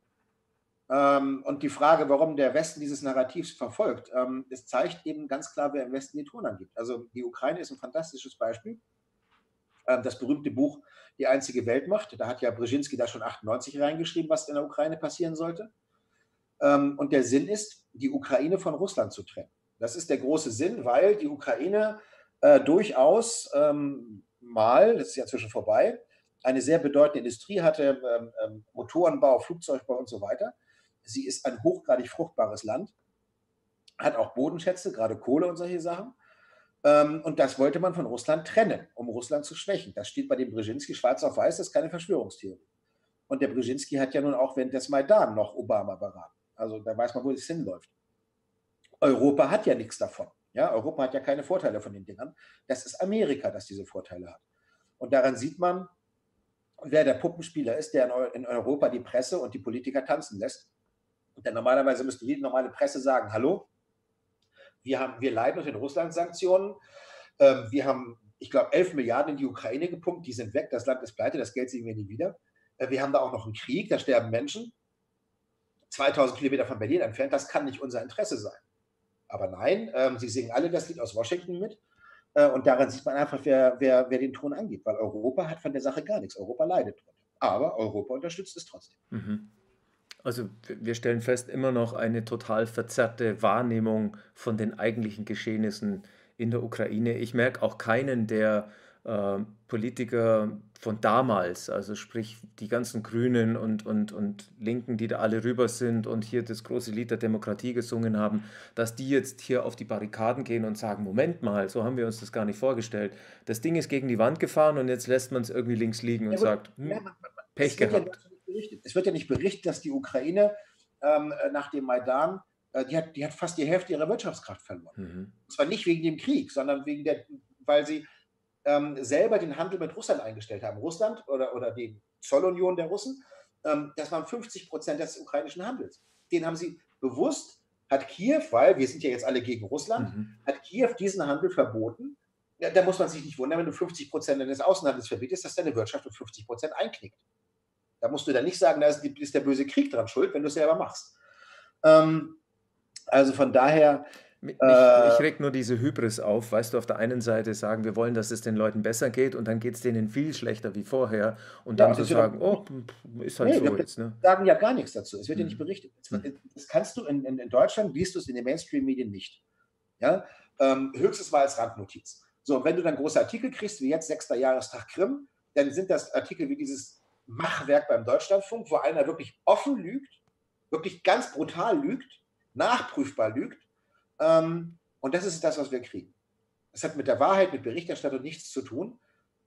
Ähm, und die Frage, warum der Westen dieses Narrativs verfolgt, ähm, es zeigt eben ganz klar, wer im Westen die Ton angibt. Also die Ukraine ist ein fantastisches Beispiel. Ähm, das berühmte Buch Die einzige Weltmacht, da hat ja Brzezinski da schon achtundneunzig reingeschrieben, was in der Ukraine passieren sollte. Ähm, und der Sinn ist, die Ukraine von Russland zu trennen. Das ist der große Sinn, weil die Ukraine äh, durchaus ähm, mal, das ist ja inzwischen vorbei, eine sehr bedeutende Industrie hatte, ähm, ähm, Motorenbau, Flugzeugbau und so weiter. Sie ist ein hochgradig fruchtbares Land, hat auch Bodenschätze, gerade Kohle und solche Sachen. Ähm, und das wollte man von Russland trennen, um Russland zu schwächen. Das steht bei dem Brzezinski schwarz auf weiß, das ist keine Verschwörungstheorie. Und der Brzezinski hat ja nun auch während des Maidan noch Obama beraten. Also da weiß man, wo es hinläuft. Europa hat ja nichts davon. Ja, Europa hat ja keine Vorteile von den Dingern. Das ist Amerika, das diese Vorteile hat. Und daran sieht man, wer der Puppenspieler ist, der in Europa die Presse und die Politiker tanzen lässt. Denn normalerweise müsste jede normale Presse sagen, hallo, wir, haben, wir leiden unter den Russland-Sanktionen. Ähm, wir haben, ich glaube, elf Milliarden in die Ukraine gepumpt, die sind weg, das Land ist pleite, das Geld sehen wir nie wieder. Äh, wir haben da auch noch einen Krieg, da sterben Menschen. zweitausend Kilometer von Berlin entfernt, das kann nicht unser Interesse sein. Aber nein, ähm, sie singen alle das Lied aus Washington mit. Äh, und daran sieht man einfach, wer, wer, wer den Ton angibt, weil Europa hat von der Sache gar nichts. Europa leidet drunter. Aber Europa unterstützt es trotzdem. Mhm. Also wir stellen fest, immer noch eine total verzerrte Wahrnehmung von den eigentlichen Geschehnissen in der Ukraine. Ich merke auch keinen der äh, Politiker von damals, also sprich die ganzen Grünen und, und, und Linken, die da alle rüber sind und hier das große Lied der Demokratie gesungen haben, dass die jetzt hier auf die Barrikaden gehen und sagen, Moment mal, so haben wir uns das gar nicht vorgestellt. Das Ding ist gegen die Wand gefahren und jetzt lässt man es irgendwie links liegen und Ja, gut. sagt, Ja, hm, man, man, Pech es wird ja gehabt. dazu nicht berichtet. Es wird ja nicht berichtet, dass die Ukraine ähm, nach dem Maidan, äh, die, hat, die hat fast die Hälfte ihrer Wirtschaftskraft verloren. Mhm. Und zwar nicht wegen dem Krieg, sondern wegen der, weil sie ähm, selber den Handel mit Russland eingestellt haben. Russland oder, oder die Zollunion der Russen, ähm, das waren fünfzig Prozent des ukrainischen Handels. Den haben sie bewusst, hat Kiew, weil wir sind ja jetzt alle gegen Russland, Mhm. hat Kiew diesen Handel verboten. Ja, da muss man sich nicht wundern, wenn du fünfzig Prozent deines Außenhandels verbietest, dass deine Wirtschaft um fünfzig Prozent einknickt. Da musst du dann nicht sagen, da ist, ist der böse Krieg dran schuld, wenn du es selber machst. Ähm, also von daher, Mich, mich äh, regt nur diese Hybris auf, weißt du, auf der einen Seite sagen, wir wollen, dass es den Leuten besser geht und dann geht es denen viel schlechter wie vorher und ja, dann und zu es wird sagen, auch oh, nicht. ist halt Nee, so wir jetzt, ne? sagen ja gar nichts dazu. Es wird ja nicht Hm. berichtet. Hm. Das kannst du in, in, in Deutschland, liest du es in den Mainstream-Medien nicht. Ja? Ähm, höchstens mal als Randnotiz. So, und wenn du dann große Artikel kriegst, wie jetzt sechster Jahrestag Krim, dann sind das Artikel wie dieses Machwerk beim Deutschlandfunk, wo einer wirklich offen lügt, wirklich ganz brutal lügt, nachprüfbar lügt. Ähm, und das ist das, was wir kriegen. Das hat mit der Wahrheit, mit Berichterstattung nichts zu tun.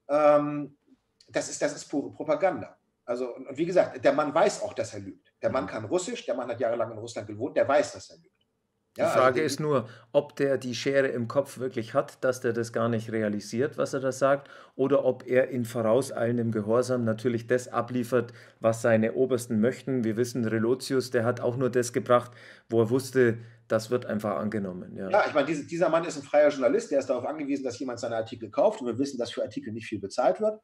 Ähm, das, ist, das ist pure Propaganda. Also, und, und wie gesagt, der Mann weiß auch, dass er lügt. Der Mann Mhm. kann Russisch, der Mann hat jahrelang in Russland gewohnt, der weiß, dass er lügt. Die Ja, also Frage der, ist nur, ob der die Schere im Kopf wirklich hat, dass der das gar nicht realisiert, was er da sagt, oder ob er in vorauseilendem Gehorsam natürlich das abliefert, was seine Obersten möchten. Wir wissen, Relotius, der hat auch nur das gebracht, wo er wusste, das wird einfach angenommen. Ja. ja, ich meine, diese, dieser Mann ist ein freier Journalist, der ist darauf angewiesen, dass jemand seine Artikel kauft. Und wir wissen, dass für Artikel nicht viel bezahlt wird.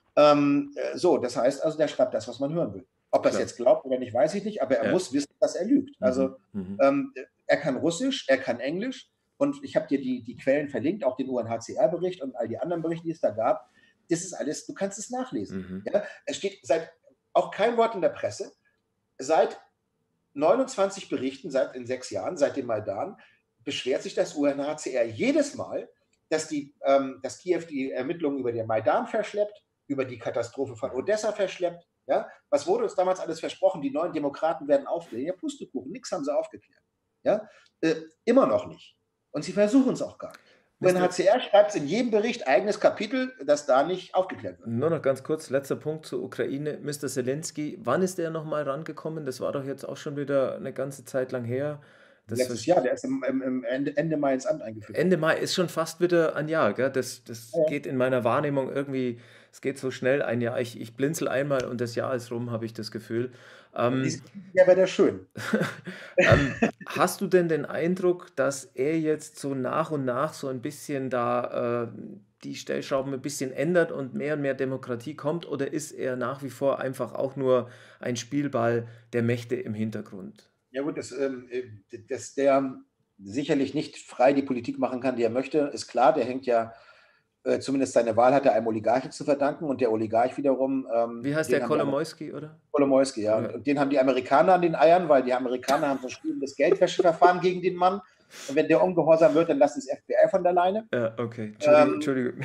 Ähm, äh, so, das heißt also, der schreibt das, was man hören will. Ob er es Klar. jetzt glaubt oder nicht, weiß ich nicht, aber er Ja. muss wissen, dass er lügt. Mhm. Also Mhm. ähm, er kann Russisch, er kann Englisch und ich habe dir die, die Quellen verlinkt, auch den U N H C R-Bericht und all die anderen Berichte, die es da gab. Das ist alles, du kannst es nachlesen. Mhm. Ja? Es steht seit auch kein Wort in der Presse. Seit neunundzwanzig Berichten, seit in sechs Jahren, seit dem Maidan, beschwert sich das U N H C R jedes Mal, dass, die, ähm, dass Kiew die Ermittlungen über den Maidan verschleppt, über die Katastrophe von Odessa verschleppt. Ja? Was wurde uns damals alles versprochen? Die neuen Demokraten werden aufklären. Ja, Pustekuchen, nichts haben sie aufgeklärt. Ja? Äh, immer noch nicht. Und sie versuchen es auch gar nicht. Mister U N H C R schreibt es in jedem Bericht, eigenes Kapitel, das da nicht aufgeklärt wird. Nur noch ganz kurz, letzter Punkt zur Ukraine. Mister Zelensky, wann ist der nochmal rangekommen? Das war doch jetzt auch schon wieder eine ganze Zeit lang her. Das Letztes Jahr, der ist im, im, im Ende, Ende Mai ins Amt eingeführt worden. Ende Mai ist schon fast wieder ein Jahr, gell? Das, das Ja, geht in meiner Wahrnehmung irgendwie, es geht so schnell ein Jahr. Ich, ich blinzel einmal und das Jahr ist rum, habe ich das Gefühl. Ähm, dieses Jahr wäre der schön. ähm, hast du denn den Eindruck, dass er jetzt so nach und nach so ein bisschen da äh, die Stellschrauben ein bisschen ändert und mehr und mehr Demokratie kommt, oder ist er nach wie vor einfach auch nur ein Spielball der Mächte im Hintergrund? Ja gut, dass, ähm, äh, dass der sicherlich nicht frei die Politik machen kann, die er möchte, ist klar. Der hängt ja, äh, zumindest seine Wahl hat er einem Oligarchen zu verdanken, und der Oligarch wiederum, ähm, Wie heißt der, den haben die Amer- Kolomoisky, oder? Kolomoisky, ja, und, Ja, und den haben die Amerikaner an den Eiern, weil die Amerikaner haben verschrieben das Geldwäscheverfahren gegen den Mann. Und wenn der ungehorsam wird, dann lasst das F B I von der Leine. ja, okay. Entschuldigung, Ähm, Entschuldigung.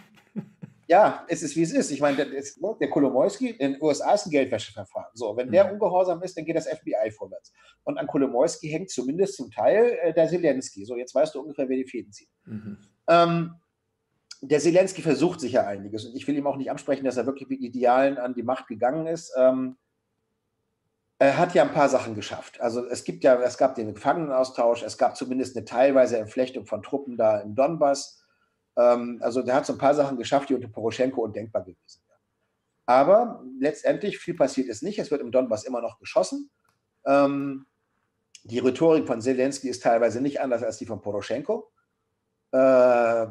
Ja, es ist, wie es ist. Ich meine, der, ist, ne, der Kolomoisky in den U S A ist ein Geldwäscheverfahren. So, wenn der Mhm. ungehorsam ist, dann geht das F B I vorwärts. Und an Kolomoisky hängt zumindest zum Teil äh, der Zelensky. So, jetzt weißt du ungefähr, wer die Fäden zieht. Mhm. Ähm, der Zelensky versucht sicher einiges. Und ich will ihm auch nicht absprechen, dass er wirklich mit Idealen an die Macht gegangen ist. Ähm, er hat ja ein paar Sachen geschafft. Also es gibt ja, es gab den Gefangenenaustausch, es gab zumindest eine teilweise Entflechtung von Truppen da im Donbass. Ähm, also der hat so ein paar Sachen geschafft, die unter Poroschenko undenkbar gewesen wären. Aber letztendlich viel passiert ist nicht. Es wird im Donbass immer noch geschossen. Ähm, die Rhetorik von Zelensky ist teilweise nicht anders als die von Poroschenko. Äh,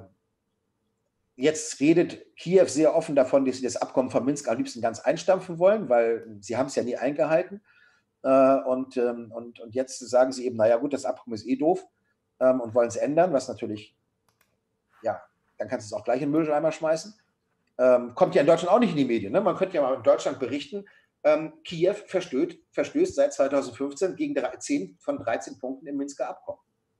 jetzt redet Kiew sehr offen davon, dass sie das Abkommen von Minsk am liebsten ganz einstampfen wollen, weil sie haben es ja nie eingehalten. Äh, und, ähm, und, und jetzt sagen sie eben, naja gut, das Abkommen ist eh doof, ähm, und wollen es ändern, was natürlich, ja, dann kannst du es auch gleich in den Mülleimer schmeißen. Ähm, kommt ja in Deutschland auch nicht in die Medien. Ne? Man könnte ja mal in Deutschland berichten, ähm, Kiew verstößt, verstößt seit zweitausendfünfzehn gegen zehn von dreizehn Punkten im Minsker Abkommen.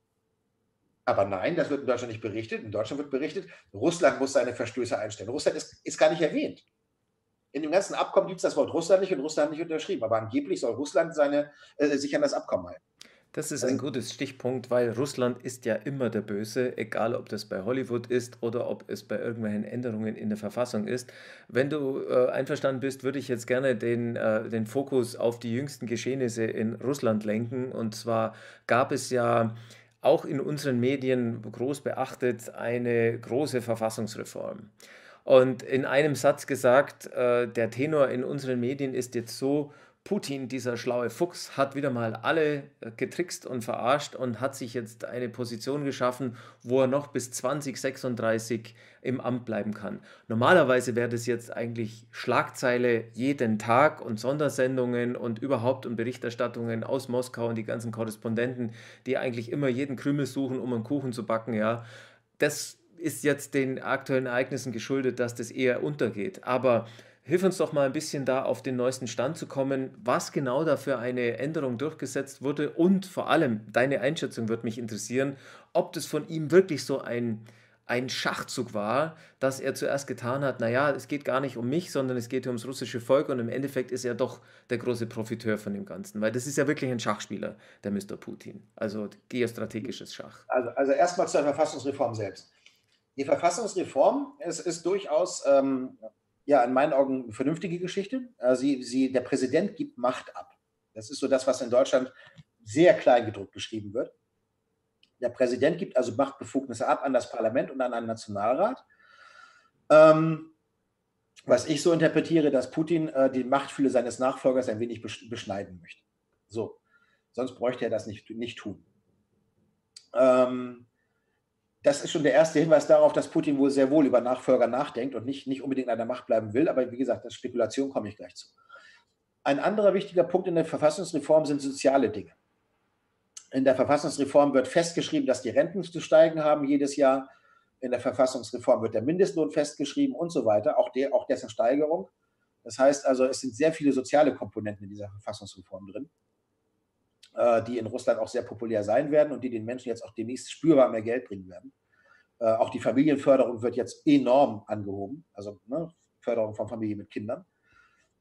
Aber nein, das wird in Deutschland nicht berichtet. In Deutschland wird berichtet, Russland muss seine Verstöße einstellen. Russland ist, ist gar nicht erwähnt. In dem ganzen Abkommen gibt es das Wort Russland nicht, und Russland nicht unterschrieben. Aber angeblich soll Russland seine, äh, sich an das Abkommen halten. Das ist ein Also, gutes Stichpunkt, weil Russland ist ja immer der Böse, egal ob das bei Hollywood ist oder ob es bei irgendwelchen Änderungen in der Verfassung ist. Wenn du äh, einverstanden bist, würde ich jetzt gerne den, äh, den Fokus auf die jüngsten Geschehnisse in Russland lenken. Und zwar gab es ja auch in unseren Medien groß beachtet eine große Verfassungsreform. Und in einem Satz gesagt, äh, der Tenor in unseren Medien ist jetzt so: Putin, dieser schlaue Fuchs, hat wieder mal alle äh, getrickst und verarscht und hat sich jetzt eine Position geschaffen, wo er noch bis zwanzig sechsunddreißig im Amt bleiben kann. Normalerweise wäre das jetzt eigentlich Schlagzeile jeden Tag und Sondersendungen und überhaupt und Berichterstattungen aus Moskau und die ganzen Korrespondenten, die eigentlich immer jeden Krümel suchen, um einen Kuchen zu backen, ja. Das ist jetzt den aktuellen Ereignissen geschuldet, dass das eher untergeht. Aber hilf uns doch mal ein bisschen da auf den neuesten Stand zu kommen, was genau da für eine Änderung durchgesetzt wurde, und vor allem deine Einschätzung wird mich interessieren, ob das von ihm wirklich so ein, ein Schachzug war, dass er zuerst getan hat, naja, es geht gar nicht um mich, sondern es geht ums russische Volk, und im Endeffekt ist er doch der große Profiteur von dem Ganzen, weil das ist ja wirklich ein Schachspieler, der Mister Putin, also geostrategisches Schach. also, also erstmal zur Verfassungsreform selbst. Die Verfassungsreform ist, ist durchaus, ähm, ja, in meinen Augen eine vernünftige Geschichte. Äh, sie, sie, der Präsident gibt Macht ab. Das ist so das, was in Deutschland sehr klein gedruckt geschrieben wird. Der Präsident gibt also Machtbefugnisse ab an das Parlament und an einen Nationalrat. Ähm, was ich so interpretiere, dass Putin äh, die Machtfülle seines Nachfolgers ein wenig beschneiden möchte. So, sonst bräuchte er das nicht, nicht tun. Ähm, Das ist schon der erste Hinweis darauf, dass Putin wohl sehr wohl über Nachfolger nachdenkt und nicht, nicht unbedingt an der Macht bleiben will. Aber wie gesagt, das ist Spekulation, komme ich gleich zu. Ein anderer wichtiger Punkt in der Verfassungsreform sind soziale Dinge. In der Verfassungsreform wird festgeschrieben, dass die Renten zu steigen haben jedes Jahr. In der Verfassungsreform wird der Mindestlohn festgeschrieben und so weiter, auch, der, auch dessen Steigerung. Das heißt also, es sind sehr viele soziale Komponenten in dieser Verfassungsreform drin, die in Russland auch sehr populär sein werden und die den Menschen jetzt auch demnächst spürbar mehr Geld bringen werden. Äh, auch die Familienförderung wird jetzt enorm angehoben, also ne, Förderung von Familien mit Kindern.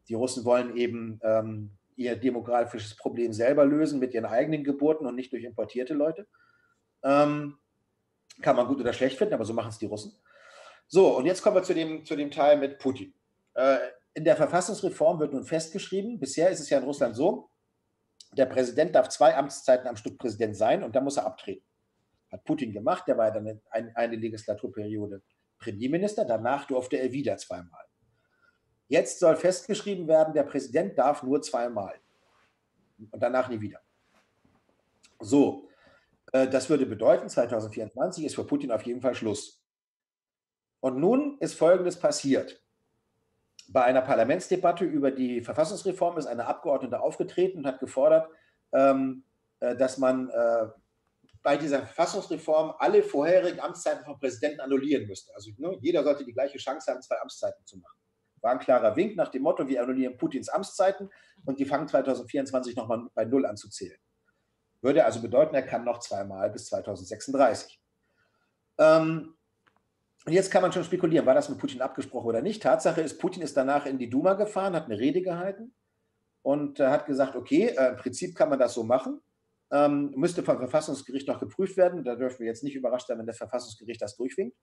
Die Russen wollen eben ähm, ihr demografisches Problem selber lösen mit ihren eigenen Geburten und nicht durch importierte Leute. Ähm, kann man gut oder schlecht finden, aber so machen es die Russen. So, und jetzt kommen wir zu dem, zu dem Teil mit Putin. Äh, in der Verfassungsreform wird nun festgeschrieben, bisher ist es ja in Russland so, der Präsident darf zwei Amtszeiten am Stück Präsident sein und dann muss er abtreten. Hat Putin gemacht, der war ja dann eine, eine Legislaturperiode Premierminister, danach durfte er wieder zweimal. Jetzt soll festgeschrieben werden, der Präsident darf nur zweimal und danach nie wieder. So, äh, das würde bedeuten, zwanzig vierundzwanzig ist für Putin auf jeden Fall Schluss. Und nun ist Folgendes passiert. Bei einer Parlamentsdebatte über die Verfassungsreform ist eine Abgeordnete aufgetreten und hat gefordert, ähm, äh, dass man äh, bei dieser Verfassungsreform alle vorherigen Amtszeiten vom Präsidenten annullieren müsste. Also ne, jeder sollte die gleiche Chance haben, zwei Amtszeiten zu machen. War ein klarer Wink nach dem Motto, wir annullieren Putins Amtszeiten und die fangen zwanzig vierundzwanzig nochmal bei Null an zu zählen. Würde also bedeuten, er kann noch zweimal bis zwanzig sechsunddreißig. Ähm, Und jetzt kann man schon spekulieren, war das mit Putin abgesprochen oder nicht. Tatsache ist, Putin ist danach in die Duma gefahren, hat eine Rede gehalten und äh, hat gesagt, okay, äh, im Prinzip kann man das so machen, ähm, müsste vom Verfassungsgericht noch geprüft werden. Da dürfen wir jetzt nicht überrascht sein, wenn das Verfassungsgericht das durchwinkt.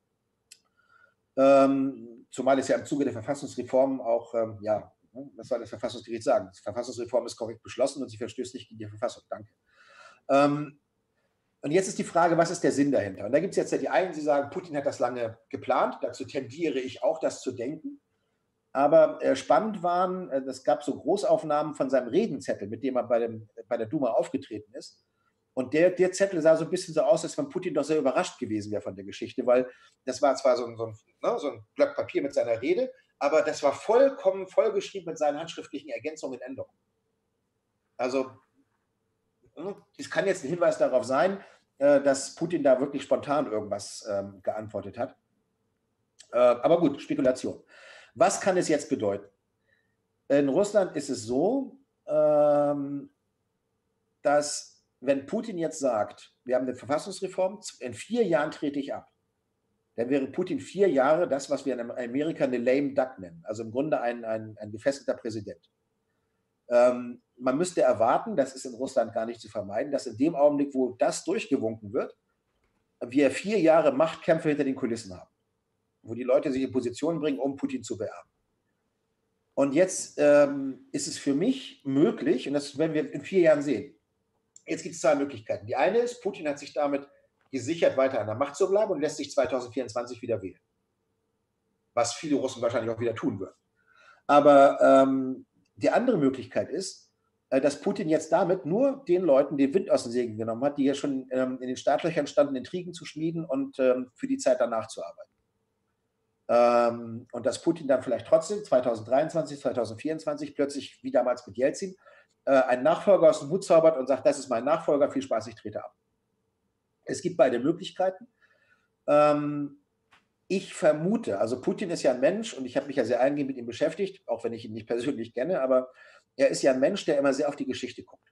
Ähm, zumal es ja im Zuge der Verfassungsreform auch, ähm, ja, was soll das Verfassungsgericht sagen? Die Verfassungsreform ist korrekt beschlossen und sie verstößt nicht gegen die Verfassung. Danke. Ähm, Und jetzt ist die Frage, was ist der Sinn dahinter? Und da gibt es jetzt ja die einen, die sagen, Putin hat das lange geplant. Dazu tendiere ich auch, das zu denken. Aber äh, spannend waren, äh, es gab so Großaufnahmen von seinem Redenzettel, mit dem er bei, dem, bei der Duma aufgetreten ist. Und der, der Zettel sah so ein bisschen so aus, als wenn Putin doch sehr überrascht gewesen wäre von der Geschichte, weil das war zwar so ein, so ein, ne, so ein Block Papier mit seiner Rede, aber das war vollkommen vollgeschrieben mit seinen handschriftlichen Ergänzungen und Änderungen. Also es kann jetzt ein Hinweis darauf sein, dass Putin da wirklich spontan irgendwas ähm, geantwortet hat. Äh, aber gut, Spekulation. Was kann es jetzt bedeuten? In Russland ist es so, ähm, dass wenn Putin jetzt sagt, wir haben eine Verfassungsreform, in vier Jahren trete ich ab, dann wäre Putin vier Jahre das, was wir in Amerika eine lame duck nennen, also im Grunde ein, ein, ein gefesselter Präsident. Ähm, man müsste erwarten, das ist in Russland gar nicht zu vermeiden, dass in dem Augenblick, wo das durchgewunken wird, wir vier Jahre Machtkämpfe hinter den Kulissen haben, wo die Leute sich in Positionen bringen, um Putin zu beerben. Und jetzt ähm, ist es für mich möglich, und das werden wir in vier Jahren sehen, jetzt gibt es zwei Möglichkeiten. Die eine ist, Putin hat sich damit gesichert, weiter an der Macht zu bleiben und lässt sich zwanzig vierundzwanzig wieder wählen. Was viele Russen wahrscheinlich auch wieder tun würden. Aber ähm, die andere Möglichkeit ist, äh, dass Putin jetzt damit nur den Leuten den Wind aus den Segeln genommen hat, die ja schon ähm, in den Startlöchern standen, Intrigen zu schmieden und ähm, für die Zeit danach zu arbeiten. Ähm, und dass Putin dann vielleicht trotzdem zwanzig dreiundzwanzig, zwanzig vierundzwanzig plötzlich, wie damals mit Jelzin, äh, einen Nachfolger aus dem Hut zaubert und sagt, das ist mein Nachfolger, viel Spaß, ich trete ab. Es gibt beide Möglichkeiten. Ähm, Ich vermute, also Putin ist ja ein Mensch und ich habe mich ja sehr eingehend mit ihm beschäftigt, auch wenn ich ihn nicht persönlich kenne, aber er ist ja ein Mensch, der immer sehr auf die Geschichte guckt.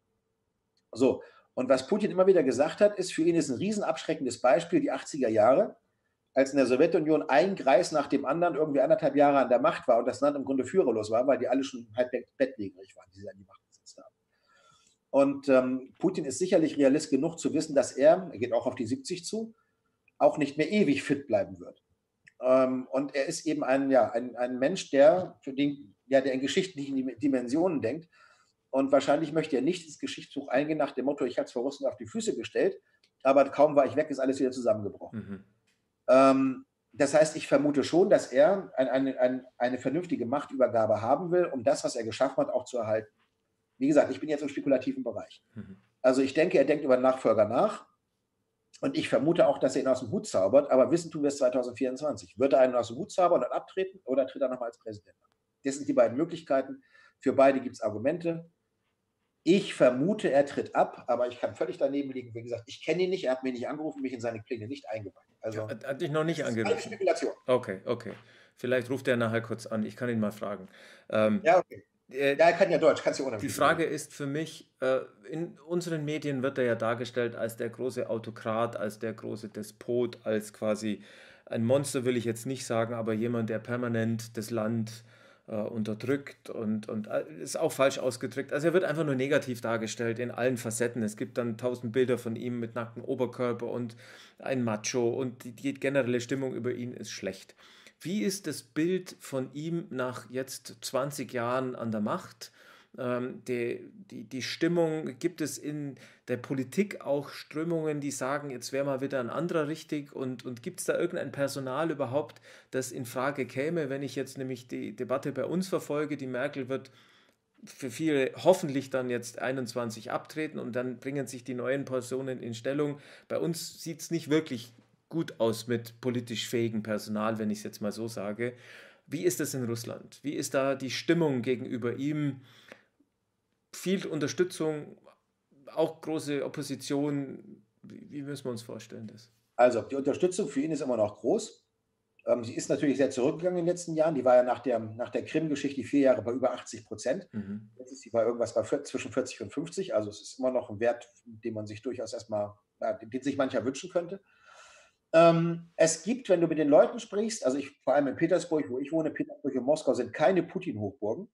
So, und was Putin immer wieder gesagt hat, ist, für ihn ist ein riesen abschreckendes Beispiel die achtziger Jahre, als in der Sowjetunion ein Greis nach dem anderen irgendwie anderthalb Jahre an der Macht war und das Land im Grunde führerlos war, weil die alle schon halb bettlägerig waren, die sie an die Macht gesetzt haben. Und ähm, Putin ist sicherlich realist genug zu wissen, dass er, er geht auch auf die siebzig zu, auch nicht mehr ewig fit bleiben wird. Ähm, und er ist eben ein, ja, ein, ein Mensch, der, für den, ja, der in geschichtlichen Dimensionen denkt. Und wahrscheinlich möchte er nicht ins Geschichtsbuch eingehen nach dem Motto, ich habe es vor Russland auf die Füße gestellt, aber kaum war ich weg, ist alles wieder zusammengebrochen. Mhm. Ähm, das heißt, ich vermute schon, dass er ein, ein, ein, eine vernünftige Machtübergabe haben will, um das, was er geschaffen hat, auch zu erhalten. Wie gesagt, ich bin jetzt im spekulativen Bereich. Mhm. Also ich denke, er denkt über den Nachfolger nach. Und ich vermute auch, dass er ihn aus dem Hut zaubert, aber wissen tun wir es zwanzig vierundzwanzig. Wird er einen aus dem Hut zaubern und abtreten oder tritt er nochmal als Präsident ab? Das sind die beiden Möglichkeiten. Für beide gibt es Argumente. Ich vermute, er tritt ab, aber ich kann völlig daneben liegen. Wie gesagt, ich kenne ihn nicht, er hat mich nicht angerufen, mich in seine Pläne nicht eingeweiht. Also, ja, hat dich noch nicht das angerufen? Ist eine Spekulation. Okay, okay. Vielleicht ruft er nachher kurz an. Ich kann ihn mal fragen. Ähm, ja, okay. Äh, ja, er kann ja Deutsch, kannst du ohne. Die Frage ist für mich, äh, in unseren Medien wird er ja dargestellt als der große Autokrat, als der große Despot, als quasi ein Monster will ich jetzt nicht sagen, aber jemand, der permanent das Land äh, unterdrückt und, und äh, ist auch falsch ausgedrückt. Also er wird einfach nur negativ dargestellt in allen Facetten. Es gibt dann tausend Bilder von ihm mit nacktem Oberkörper und ein Macho und die, die generelle Stimmung über ihn ist schlecht. Wie ist das Bild von ihm nach jetzt zwanzig Jahren an der Macht? Ähm, die, die, die Stimmung, gibt es in der Politik auch Strömungen, die sagen, jetzt wäre mal wieder ein anderer richtig und, und gibt es da irgendein Personal überhaupt, das in Frage käme, wenn ich jetzt nämlich die Debatte bei uns verfolge, die Merkel wird für viele hoffentlich dann jetzt einundzwanzig abtreten und dann bringen sich die neuen Personen in Stellung. Bei uns sieht es nicht wirklich gut aus mit politisch fähigem Personal, wenn ich es jetzt mal so sage. Wie ist es in Russland? Wie ist da die Stimmung gegenüber ihm? Viel Unterstützung, auch große Opposition. Wie, wie müssen wir uns vorstellen das? Also die Unterstützung für ihn ist immer noch groß. Ähm, sie ist natürlich sehr zurückgegangen in den letzten Jahren. Die war ja nach der, nach der Krim-Geschichte vier Jahre bei über achtzig Prozent. Mhm. Jetzt ist sie bei irgendwas bei zwischen vierzig und fünfzig. Also es ist immer noch ein Wert, den man sich durchaus erstmal, ja, den sich mancher wünschen könnte. Ähm, es gibt, wenn du mit den Leuten sprichst, also ich vor allem in Petersburg, wo ich wohne, Petersburg und Moskau sind keine Putin-Hochburgen.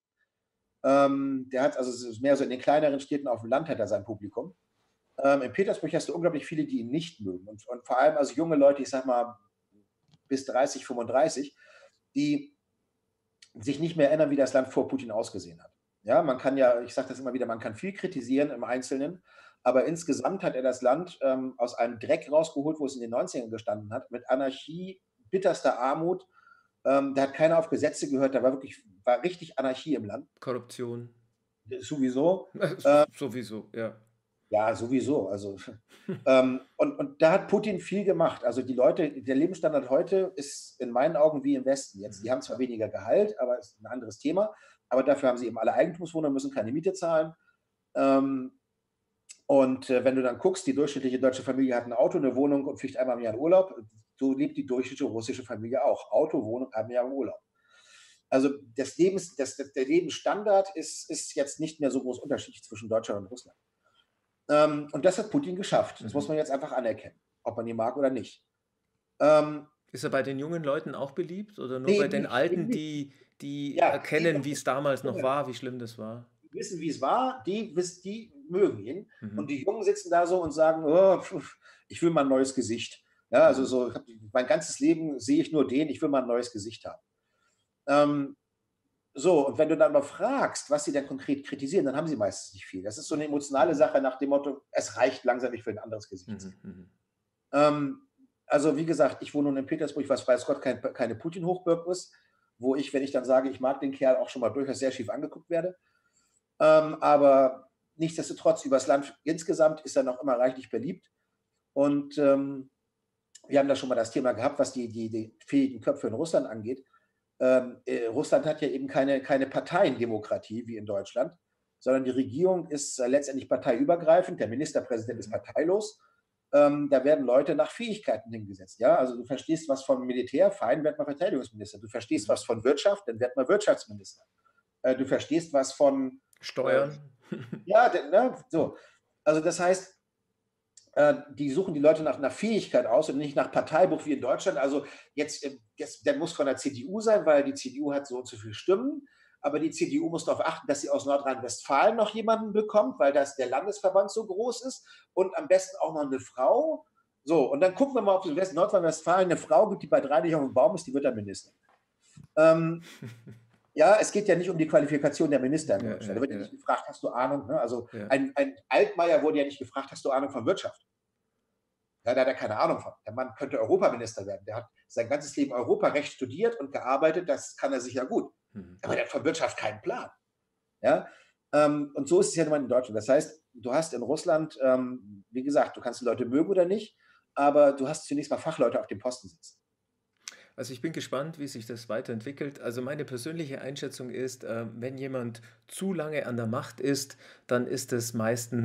Ähm, der hat also es ist mehr so in den kleineren Städten auf dem Land hat er sein Publikum. Ähm, in Petersburg hast du unglaublich viele, die ihn nicht mögen. Und, und vor allem also junge Leute, ich sag mal bis dreißig, fünfunddreißig, die sich nicht mehr erinnern, wie das Land vor Putin ausgesehen hat. Ja, man kann ja, ich sage das immer wieder, man kann viel kritisieren im Einzelnen, aber insgesamt hat er das Land ähm, aus einem Dreck rausgeholt, wo es in den neunzigern gestanden hat, mit Anarchie, bitterster Armut. Ähm, da hat keiner auf Gesetze gehört, da war wirklich, war richtig Anarchie im Land. Korruption. Sowieso. Äh, Sowieso, ja. ja, sowieso. Also, ähm, und, und da hat Putin viel gemacht. Also die Leute, der Lebensstandard heute ist in meinen Augen wie im Westen. Jetzt, die haben zwar weniger Gehalt, aber ist ein anderes Thema. Aber dafür haben sie eben alle Eigentumswohnungen, müssen keine Miete zahlen. Ähm, und äh, wenn du dann guckst, die durchschnittliche deutsche Familie hat ein Auto, eine Wohnung und fliegt einmal im Jahr in Urlaub. So lebt die durchschnittliche russische Familie auch. Auto, Wohnung, einmal im Jahr im Urlaub. Also das Lebens, das, der Lebensstandard ist, ist jetzt nicht mehr so groß unterschiedlich zwischen Deutschland und Russland. Ähm, und das hat Putin geschafft. Das Mhm. muss man jetzt einfach anerkennen, ob man ihn mag oder nicht. Ähm, Ist er bei den jungen Leuten auch beliebt oder nur nee, bei eben den nicht, eben Alten, nicht. die, die Ja, erkennen, die, wie es damals noch war, wie schlimm das war? die wissen, wie es war, die, die mögen ihn. Mhm. Und die Jungen sitzen da so und sagen, oh, ich will mal ein neues Gesicht. Ja, also so, ich hab, mein ganzes Leben sehe ich nur den, ich will mal ein neues Gesicht haben. Ähm, So, und wenn du dann mal fragst, was sie denn konkret kritisieren, dann haben sie meistens nicht viel. Das ist so eine emotionale Sache nach dem Motto, es reicht langsam, ich will ein anderes Gesicht sehen. Mhm. Mhm. Ähm, also wie gesagt, ich wohne nun in Petersburg, was weiß Gott kein, keine Putin-Hochburg ist, wo ich, wenn ich dann sage, ich mag den Kerl, auch schon mal durchaus sehr schief angeguckt werde. Ähm, aber nichtsdestotrotz, übers Land insgesamt ist er noch immer reichlich beliebt. Und ähm, wir haben da schon mal das Thema gehabt, was die, die, die fähigen Köpfe in Russland angeht. Ähm, äh, Russland hat ja eben keine, keine Parteiendemokratie wie in Deutschland, sondern die Regierung ist äh, letztendlich parteiübergreifend, der Ministerpräsident ist parteilos. Ähm, da werden Leute nach Fähigkeiten hingesetzt. Ja? Also du verstehst was vom Militär, fein, werd mal Verteidigungsminister. Du verstehst was von Wirtschaft, dann werd mal Wirtschaftsminister. Äh, du verstehst was von Steuern. Äh, ja, ne, so. Also das heißt, äh, die suchen die Leute nach, nach Fähigkeit aus und nicht nach Parteibuch wie in Deutschland. Also jetzt, jetzt, der muss von der C D U sein, weil die C D U hat so und so viele Stimmen. Aber die C D U muss darauf achten, dass sie aus Nordrhein-Westfalen noch jemanden bekommt, weil das der Landesverband so groß ist. Und am besten auch noch eine Frau. So, und dann gucken wir mal, ob es in Nordrhein-Westfalen eine Frau gibt, die bei drei nicht auf dem Baum ist, die wird dann Ministerin. Ähm, ja, es geht ja nicht um die Qualifikation der Minister in Ja, Deutschland. ja, Da wird ja ja. nicht gefragt, hast du Ahnung? Ne? Also Ja. ein, ein Altmaier wurde ja nicht gefragt, hast du Ahnung von Wirtschaft? Ja, da hat er keine Ahnung von. Der Mann könnte Europaminister werden. Der hat sein ganzes Leben Europarecht studiert und gearbeitet. Das kann er sicher gut. Mhm. Aber der hat von Wirtschaft keinen Plan. Ja? Ähm, und so ist es ja nun in Deutschland. Das heißt, du hast in Russland, ähm, wie gesagt, du kannst die Leute mögen oder nicht, aber du hast zunächst mal Fachleute auf dem Posten sitzen. Also ich bin gespannt, wie sich das weiterentwickelt. Also meine persönliche Einschätzung ist, äh, wenn jemand zu lange an der Macht ist, dann ist es meistens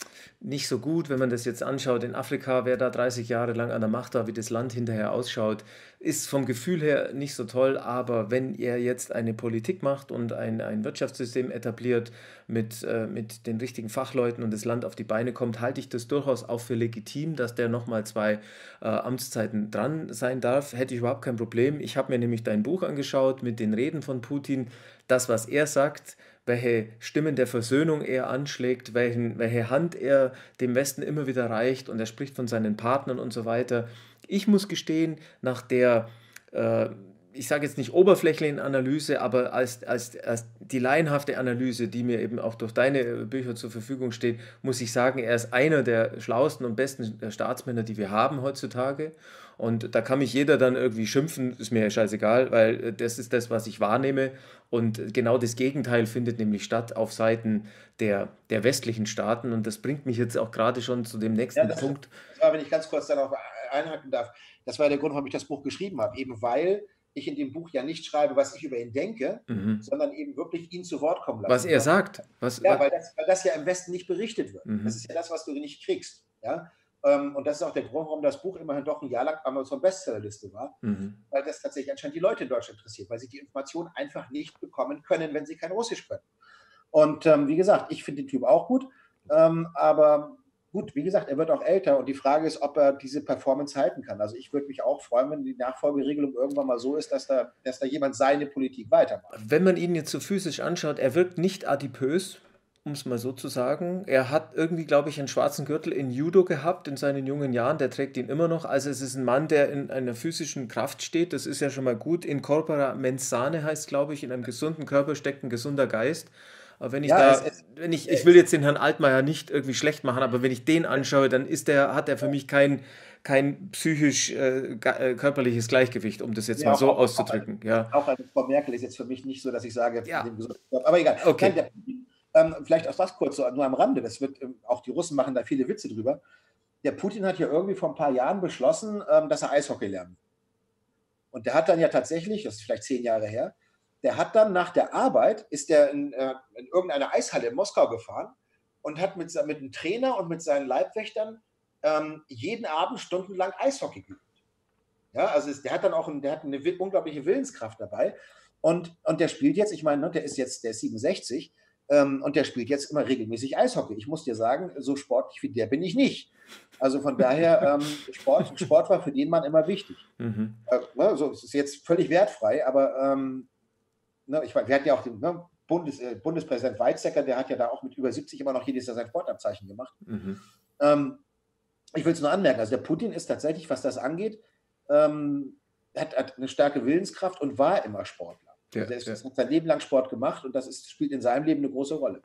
nicht so gut, wenn man das jetzt anschaut. In Afrika, wer da dreißig Jahre lang an der Macht war, wie das Land hinterher ausschaut, ist vom Gefühl her nicht so toll. Aber wenn er jetzt eine Politik macht und ein, ein Wirtschaftssystem etabliert mit, äh, mit den richtigen Fachleuten und das Land auf die Beine kommt, halte ich das durchaus auch für legitim, dass der nochmal zwei äh, Amtszeiten dran sein darf. Hätte ich überhaupt kein Problem. Ich habe mir nämlich dein Buch angeschaut mit den Reden von Putin. Das, was er sagt, welche Stimmen der Versöhnung er anschlägt, welchen, welche Hand er dem Westen immer wieder reicht und er spricht von seinen Partnern und so weiter. Ich muss gestehen, nach der, äh, ich sage jetzt nicht oberflächlichen Analyse, aber als, als, als die laienhafte Analyse, die mir eben auch durch deine Bücher zur Verfügung steht, muss ich sagen, er ist einer der schlauesten und besten Staatsmänner, die wir haben heutzutage. Und da kann mich jeder dann irgendwie schimpfen, ist mir scheißegal, weil das ist das, was ich wahrnehme. Und genau das Gegenteil findet nämlich statt auf Seiten der, der westlichen Staaten. Und das bringt mich jetzt auch gerade schon zu dem Ja, nächsten das, Punkt. das war, wenn ich ganz kurz darauf einhaken darf, das war der Grund, warum ich das Buch geschrieben habe. Eben weil ich in dem Buch ja nicht schreibe, was ich über ihn denke, Mhm. sondern eben wirklich ihn zu Wort kommen Was lassen. er sagt. Was, Ja, was, weil das, weil das ja im Westen nicht berichtet wird. mhm. Das ist ja das, was du nicht kriegst. Ja? Ähm, Und das ist auch der Grund, warum das Buch immerhin doch ein Jahr lang Amazon Bestsellerliste war, Mhm. weil das tatsächlich anscheinend die Leute in Deutschland interessiert, weil sie die Information einfach nicht bekommen können, wenn sie kein Russisch können. Und ähm, wie gesagt, ich finde den Typ auch gut, ähm, aber gut, wie gesagt, er wird auch älter und die Frage ist, ob er diese Performance halten kann. Also ich würde mich auch freuen, wenn die Nachfolgeregelung irgendwann mal so ist, dass da, dass da jemand seine Politik weitermacht. Wenn man ihn jetzt so physisch anschaut, er wirkt nicht adipös, um es mal so zu sagen. Er hat irgendwie, glaube ich, einen schwarzen Gürtel in Judo gehabt in seinen jungen Jahren. Der trägt ihn immer noch. Also es ist ein Mann, der in einer physischen Kraft steht. Das ist ja schon mal gut. In corpora mens sane heißt, glaube ich, in einem gesunden Körper steckt ein gesunder Geist. Aber wenn ich Ja, es, da, es, wenn ich, ich will es, jetzt den Herrn Altmaier nicht irgendwie schlecht machen, aber wenn ich den anschaue, dann ist der, hat er für mich kein, kein psychisch äh, ge- äh, körperliches Gleichgewicht, um das jetzt ja, mal auch, so auch, auch, eine, auszudrücken. Ja, auch eine Frau Merkel ist jetzt für mich nicht so, dass ich sage, ja, dem gesunden Körper. Aber egal. Nein, okay. der, ähm, vielleicht auch das kurz, so, nur am Rande. Das wird, ähm, auch die Russen machen da viele Witze drüber. Der Putin hat ja irgendwie vor ein paar Jahren beschlossen, ähm, dass er Eishockey lernen will. Und der hat dann ja tatsächlich, das ist vielleicht zehn Jahre her, der hat dann nach der Arbeit, ist der in, äh, in irgendeine Eishalle in Moskau gefahren und hat mit, mit einem Trainer und mit seinen Leibwächtern ähm, jeden Abend stundenlang Eishockey geübt. Ja, also es, der hat dann auch ein, der hat eine unglaubliche Willenskraft dabei. Und, und der spielt jetzt, ich meine, ne, der ist jetzt der ist siebenundsechzig ähm, und der spielt jetzt immer regelmäßig Eishockey. Ich muss dir sagen, so sportlich wie der bin ich nicht. Also von daher, ähm, Sport, Sport war für den Mann immer wichtig. Mhm. Äh, ne, so, es ist jetzt völlig wertfrei, aber ähm, ne, ich, wir hatten ja auch den ne, Bundes, äh, Bundespräsident Weizsäcker, der hat ja da auch mit über siebzig immer noch jedes Jahr sein Sportabzeichen gemacht. Mhm. Ähm, ich will es nur anmerken, also der Putin ist tatsächlich, was das angeht, ähm, hat, hat eine starke Willenskraft und war immer Sportler. Ja, Also er ist, ja. hat sein Leben lang Sport gemacht und das ist, spielt in seinem Leben eine große Rolle.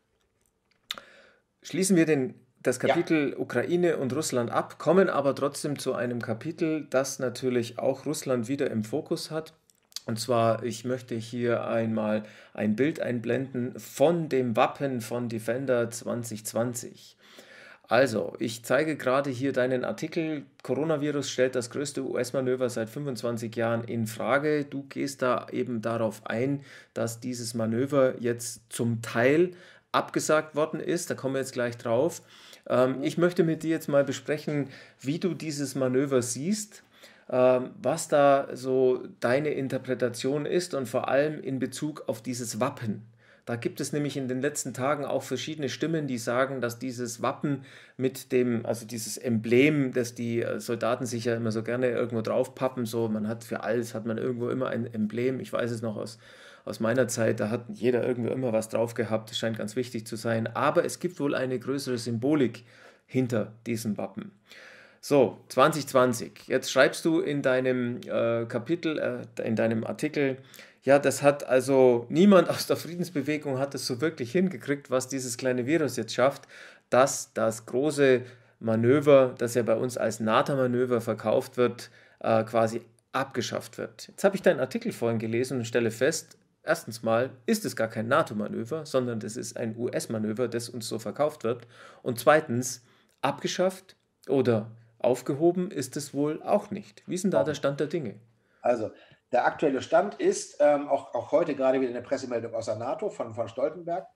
Schließen wir den, das Ja, Kapitel Ukraine und Russland ab, kommen aber trotzdem zu einem Kapitel, das natürlich auch Russland wieder im Fokus hat. Und zwar, ich möchte hier einmal ein Bild einblenden von dem Wappen von Defender zwanzig zwanzig. Also, ich zeige gerade hier deinen Artikel. Coronavirus stellt das größte U S-Manöver seit fünfundzwanzig Jahren in Frage. Du gehst da eben darauf ein, dass dieses Manöver jetzt zum Teil abgesagt worden ist. Da kommen wir jetzt gleich drauf. Ähm, mhm. ich möchte mit dir jetzt mal besprechen, wie du dieses Manöver siehst, ähm, was da so deine Interpretation ist und vor allem in Bezug auf dieses Wappen. Da gibt es nämlich in den letzten Tagen auch verschiedene Stimmen, die sagen, dass dieses Wappen mit dem, also dieses Emblem, das die äh, Soldaten sich ja immer so gerne irgendwo draufpappen, so man hat für alles, hat man irgendwo immer ein Emblem. Ich weiß es noch aus, aus meiner Zeit, da hat jeder irgendwo immer was drauf gehabt, das scheint ganz wichtig zu sein. Aber es gibt wohl eine größere Symbolik hinter diesem Wappen. So, zwanzig zwanzig. Jetzt schreibst du in deinem äh, Kapitel, äh, in deinem Artikel, ja, das hat also niemand aus der Friedensbewegung hat es so wirklich hingekriegt, was dieses kleine Virus jetzt schafft, dass das große Manöver, das ja bei uns als NATO-Manöver verkauft wird, äh, quasi abgeschafft wird. Jetzt habe ich deinen Artikel vorhin gelesen und stelle fest, erstens mal ist es gar kein NATO-Manöver, sondern das ist ein U S-Manöver, das uns so verkauft wird. Und zweitens, abgeschafft oder aufgehoben ist es wohl auch nicht. Wie ist denn da Auch der nicht. Stand der Dinge? Also der aktuelle Stand ist, ähm, auch, auch heute gerade wieder eine Pressemeldung aus der NATO von, von Stoltenberg,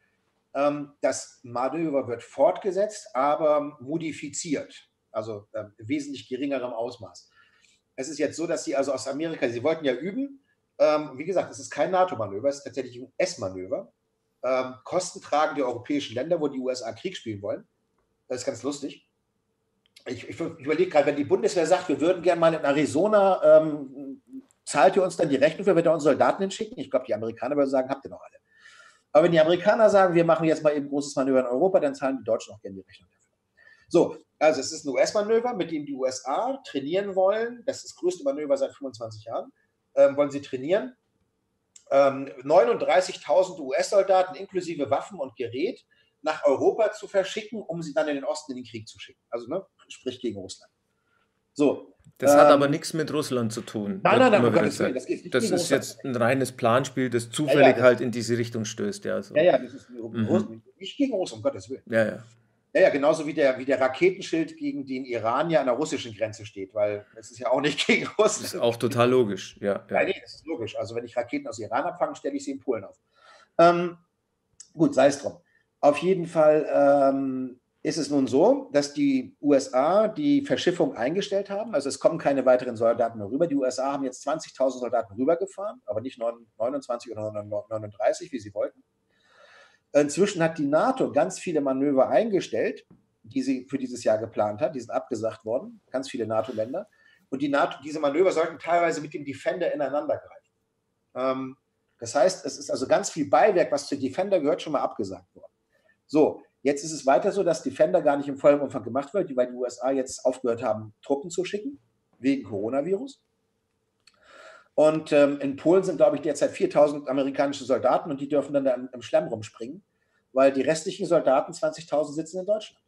Ähm, das Manöver wird fortgesetzt, aber modifiziert, also äh, wesentlich geringerem Ausmaß. Es ist jetzt so, dass sie also aus Amerika, sie wollten ja üben, ähm, wie gesagt, es ist kein NATO-Manöver, es ist tatsächlich ein U S-Manöver. Ähm, Kosten tragen die europäischen Länder, wo die U S A Krieg spielen wollen. Das ist ganz lustig. Ich, ich, ich überlege gerade, wenn die Bundeswehr sagt, wir würden gerne mal in Arizona, ähm, zahlt ihr uns dann die Rechnung, wenn wir da unsere Soldaten hinschicken? Ich glaube, die Amerikaner würden sagen, habt ihr noch alle. Aber wenn die Amerikaner sagen, wir machen jetzt mal eben ein großes Manöver in Europa, dann zahlen die Deutschen auch gerne die Rechnung dafür. So, also es ist ein U S-Manöver, mit dem die U S A trainieren wollen. Das ist das größte Manöver seit fünfundzwanzig Jahren. Ähm, wollen sie trainieren. Ähm, neununddreißigtausend U S-Soldaten inklusive Waffen und Gerät nach Europa zu verschicken, um sie dann in den Osten in den Krieg zu schicken. Also, ne, sprich gegen Russland. So. Das hat aber Ähm, nichts mit Russland zu tun, nein, wird nein, nein, immer um wieder Gottes Willen, gesagt. das geht nicht Das gegen ist Russland. jetzt ein reines Planspiel, das Ja, ja, zufällig das, halt in diese Richtung stößt. Ja, so. ja, ja, das ist Mhm. nicht gegen Russland, um Gottes Willen. Ja, ja. Ja, ja, genauso wie der, wie der Raketenschild gegen den Iran ja an der russischen Grenze steht, weil es ist ja auch nicht gegen Das ist Russland. auch total logisch. Ja, Ja, ja. nee, das ist logisch. Also wenn ich Raketen aus Iran abfange, stelle ich sie in Polen auf. Ähm, gut, sei es drum. Auf jeden Fall ähm, ist es nun so, dass die U S A die Verschiffung eingestellt haben. Also es kommen keine weiteren Soldaten mehr rüber. Die U S A haben jetzt zwanzigtausend Soldaten rübergefahren, aber nicht neunundzwanzig oder neununddreißig, wie sie wollten. Inzwischen hat die NATO ganz viele Manöver eingestellt, die sie für dieses Jahr geplant hat. Die sind abgesagt worden, ganz viele NATO-Länder. Und die NATO, diese Manöver sollten teilweise mit dem Defender ineinander greifen. Ähm, das heißt, es ist also ganz viel Beiwerk, was zu Defender gehört, schon mal abgesagt worden. So, jetzt ist es weiter so, dass Defender gar nicht im vollen Umfang gemacht wird, weil die U S A jetzt aufgehört haben, Truppen zu schicken, wegen Coronavirus. Und ähm, in Polen sind, glaube ich, derzeit viertausend amerikanische Soldaten und die dürfen dann da im, im Schlamm rumspringen, weil die restlichen Soldaten, zwanzigtausend, sitzen in Deutschland.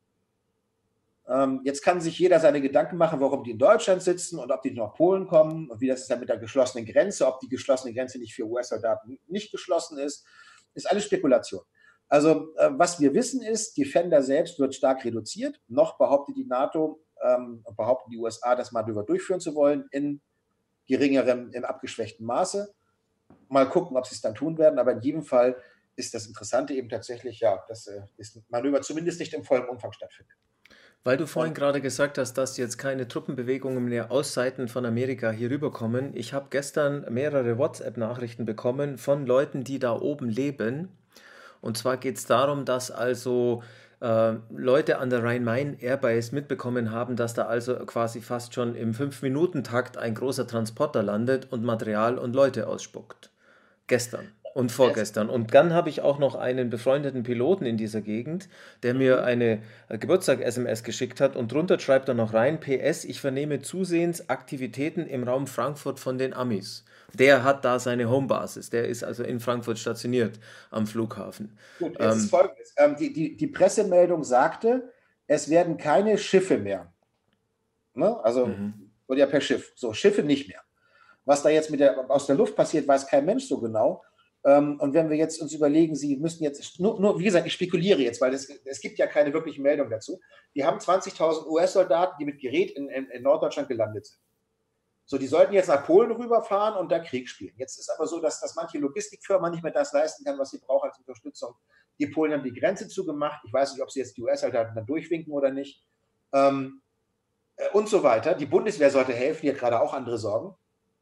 Ähm, jetzt kann sich jeder seine Gedanken machen, warum die in Deutschland sitzen und ob die nach Polen kommen und wie das ist dann mit der geschlossenen Grenze, ob die geschlossene Grenze nicht für U S-Soldaten nicht geschlossen ist. Ist alles Spekulation. Also äh, was wir wissen ist, Defender selbst wird stark reduziert. Noch behauptet die NATO, ähm, behaupten die U S A, das Manöver durchführen zu wollen in geringerem, in abgeschwächtem Maße. Mal gucken, ob sie es dann tun werden, aber in jedem Fall ist das Interessante eben tatsächlich, ja, dass äh, das Manöver zumindest nicht im vollen Umfang stattfindet. Weil du vorhin Und gerade gesagt hast, dass jetzt keine Truppenbewegungen mehr aus Seiten von Amerika hier rüberkommen. Ich habe gestern mehrere WhatsApp-Nachrichten bekommen von Leuten, die da oben leben. Und zwar geht es darum, dass also äh, Leute an der Rhein-Main-Airbase mitbekommen haben, dass da also quasi fast schon im fünf Minuten Takt ein großer Transporter landet und Material und Leute ausspuckt. Gestern und vorgestern. Und dann habe ich auch noch einen befreundeten Piloten in dieser Gegend, der mir mhm. eine äh, Geburtstag-S M S geschickt hat und drunter schreibt er noch rein, P S, ich vernehme zusehends Aktivitäten im Raum Frankfurt von den Amis. Der hat da seine Homebasis, der ist also in Frankfurt stationiert am Flughafen. Gut, jetzt ist Ähm, folgendes. Ähm, die, die, die Pressemeldung sagte, es werden keine Schiffe mehr. Ne? Also, mhm. wurde ja per Schiff. So, Schiffe nicht mehr. Was da jetzt mit der, aus der Luft passiert, weiß kein Mensch so genau. Ähm, und wenn wir jetzt uns überlegen, Sie müssen jetzt, nur, nur wie gesagt, ich spekuliere jetzt, weil es, es gibt ja keine wirkliche Meldung dazu. Wir haben zwanzigtausend U S-Soldaten, die mit Gerät in, in, in Norddeutschland gelandet sind. So, die sollten jetzt nach Polen rüberfahren und da Krieg spielen. Jetzt ist aber so, dass, dass manche Logistikfirma nicht mehr das leisten kann, was sie braucht als Unterstützung. Die Polen haben die Grenze zugemacht. Ich weiß nicht, ob sie jetzt die U S-Soldaten dann durchwinken oder nicht. Ähm, und so weiter. Die Bundeswehr sollte helfen, die hat gerade auch andere Sorgen.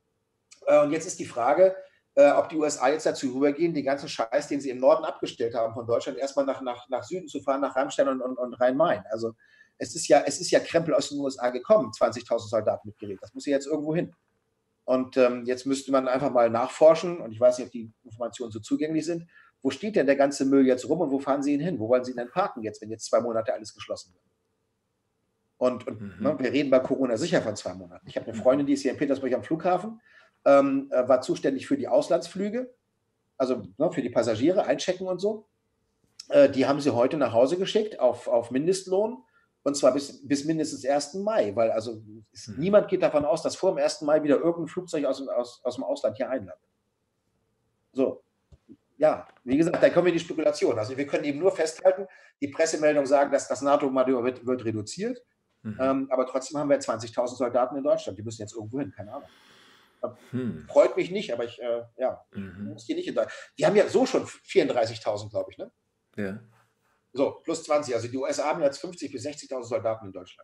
Äh, und jetzt ist die Frage, äh, ob die U S A jetzt dazu rübergehen, den ganzen Scheiß, den sie im Norden abgestellt haben von Deutschland, erstmal nach, nach, nach Süden zu fahren, nach Rammstein und, und, und Rhein-Main. Also es ist ja, es ist ja Krempel aus den U S A gekommen, zwanzigtausend Soldaten mit Gerät. Das muss ja jetzt irgendwo hin. Und ähm, jetzt müsste man einfach mal nachforschen, und ich weiß nicht, ob die Informationen so zugänglich sind, wo steht denn der ganze Müll jetzt rum und wo fahren sie ihn hin? Wo wollen sie ihn denn parken jetzt, wenn jetzt zwei Monate alles geschlossen wird? Und, und Mhm. ne, wir reden bei Corona sicher von zwei Monaten. Ich habe eine Freundin, die ist hier in Petersburg am Flughafen, ähm, war zuständig für die Auslandsflüge, also ne, für die Passagiere, einchecken und so. Äh, die haben sie heute nach Hause geschickt auf, auf Mindestlohn, und zwar bis, bis mindestens ersten Mai, weil also es, Mhm. niemand geht davon aus, dass vor dem ersten Mai wieder irgendein Flugzeug aus, aus, aus dem Ausland hier einlandet. So, ja, wie gesagt, da kommen wir in die Spekulation. Also wir können eben nur festhalten, die Pressemeldungen sagen, dass das NATO-Manöver wird, wird reduziert, Mhm. ähm, aber trotzdem haben wir zwanzigtausend Soldaten in Deutschland. Die müssen jetzt irgendwo hin, keine Ahnung. Hm. Freut mich nicht, aber ich, äh, ja, Mhm. muss hier nicht in Deutschland. Die haben ja so schon vierunddreißigtausend, glaube ich, ne? Ja. So, plus zwanzig. Also die U S A haben jetzt fünfzig bis sechzigtausend Soldaten in Deutschland.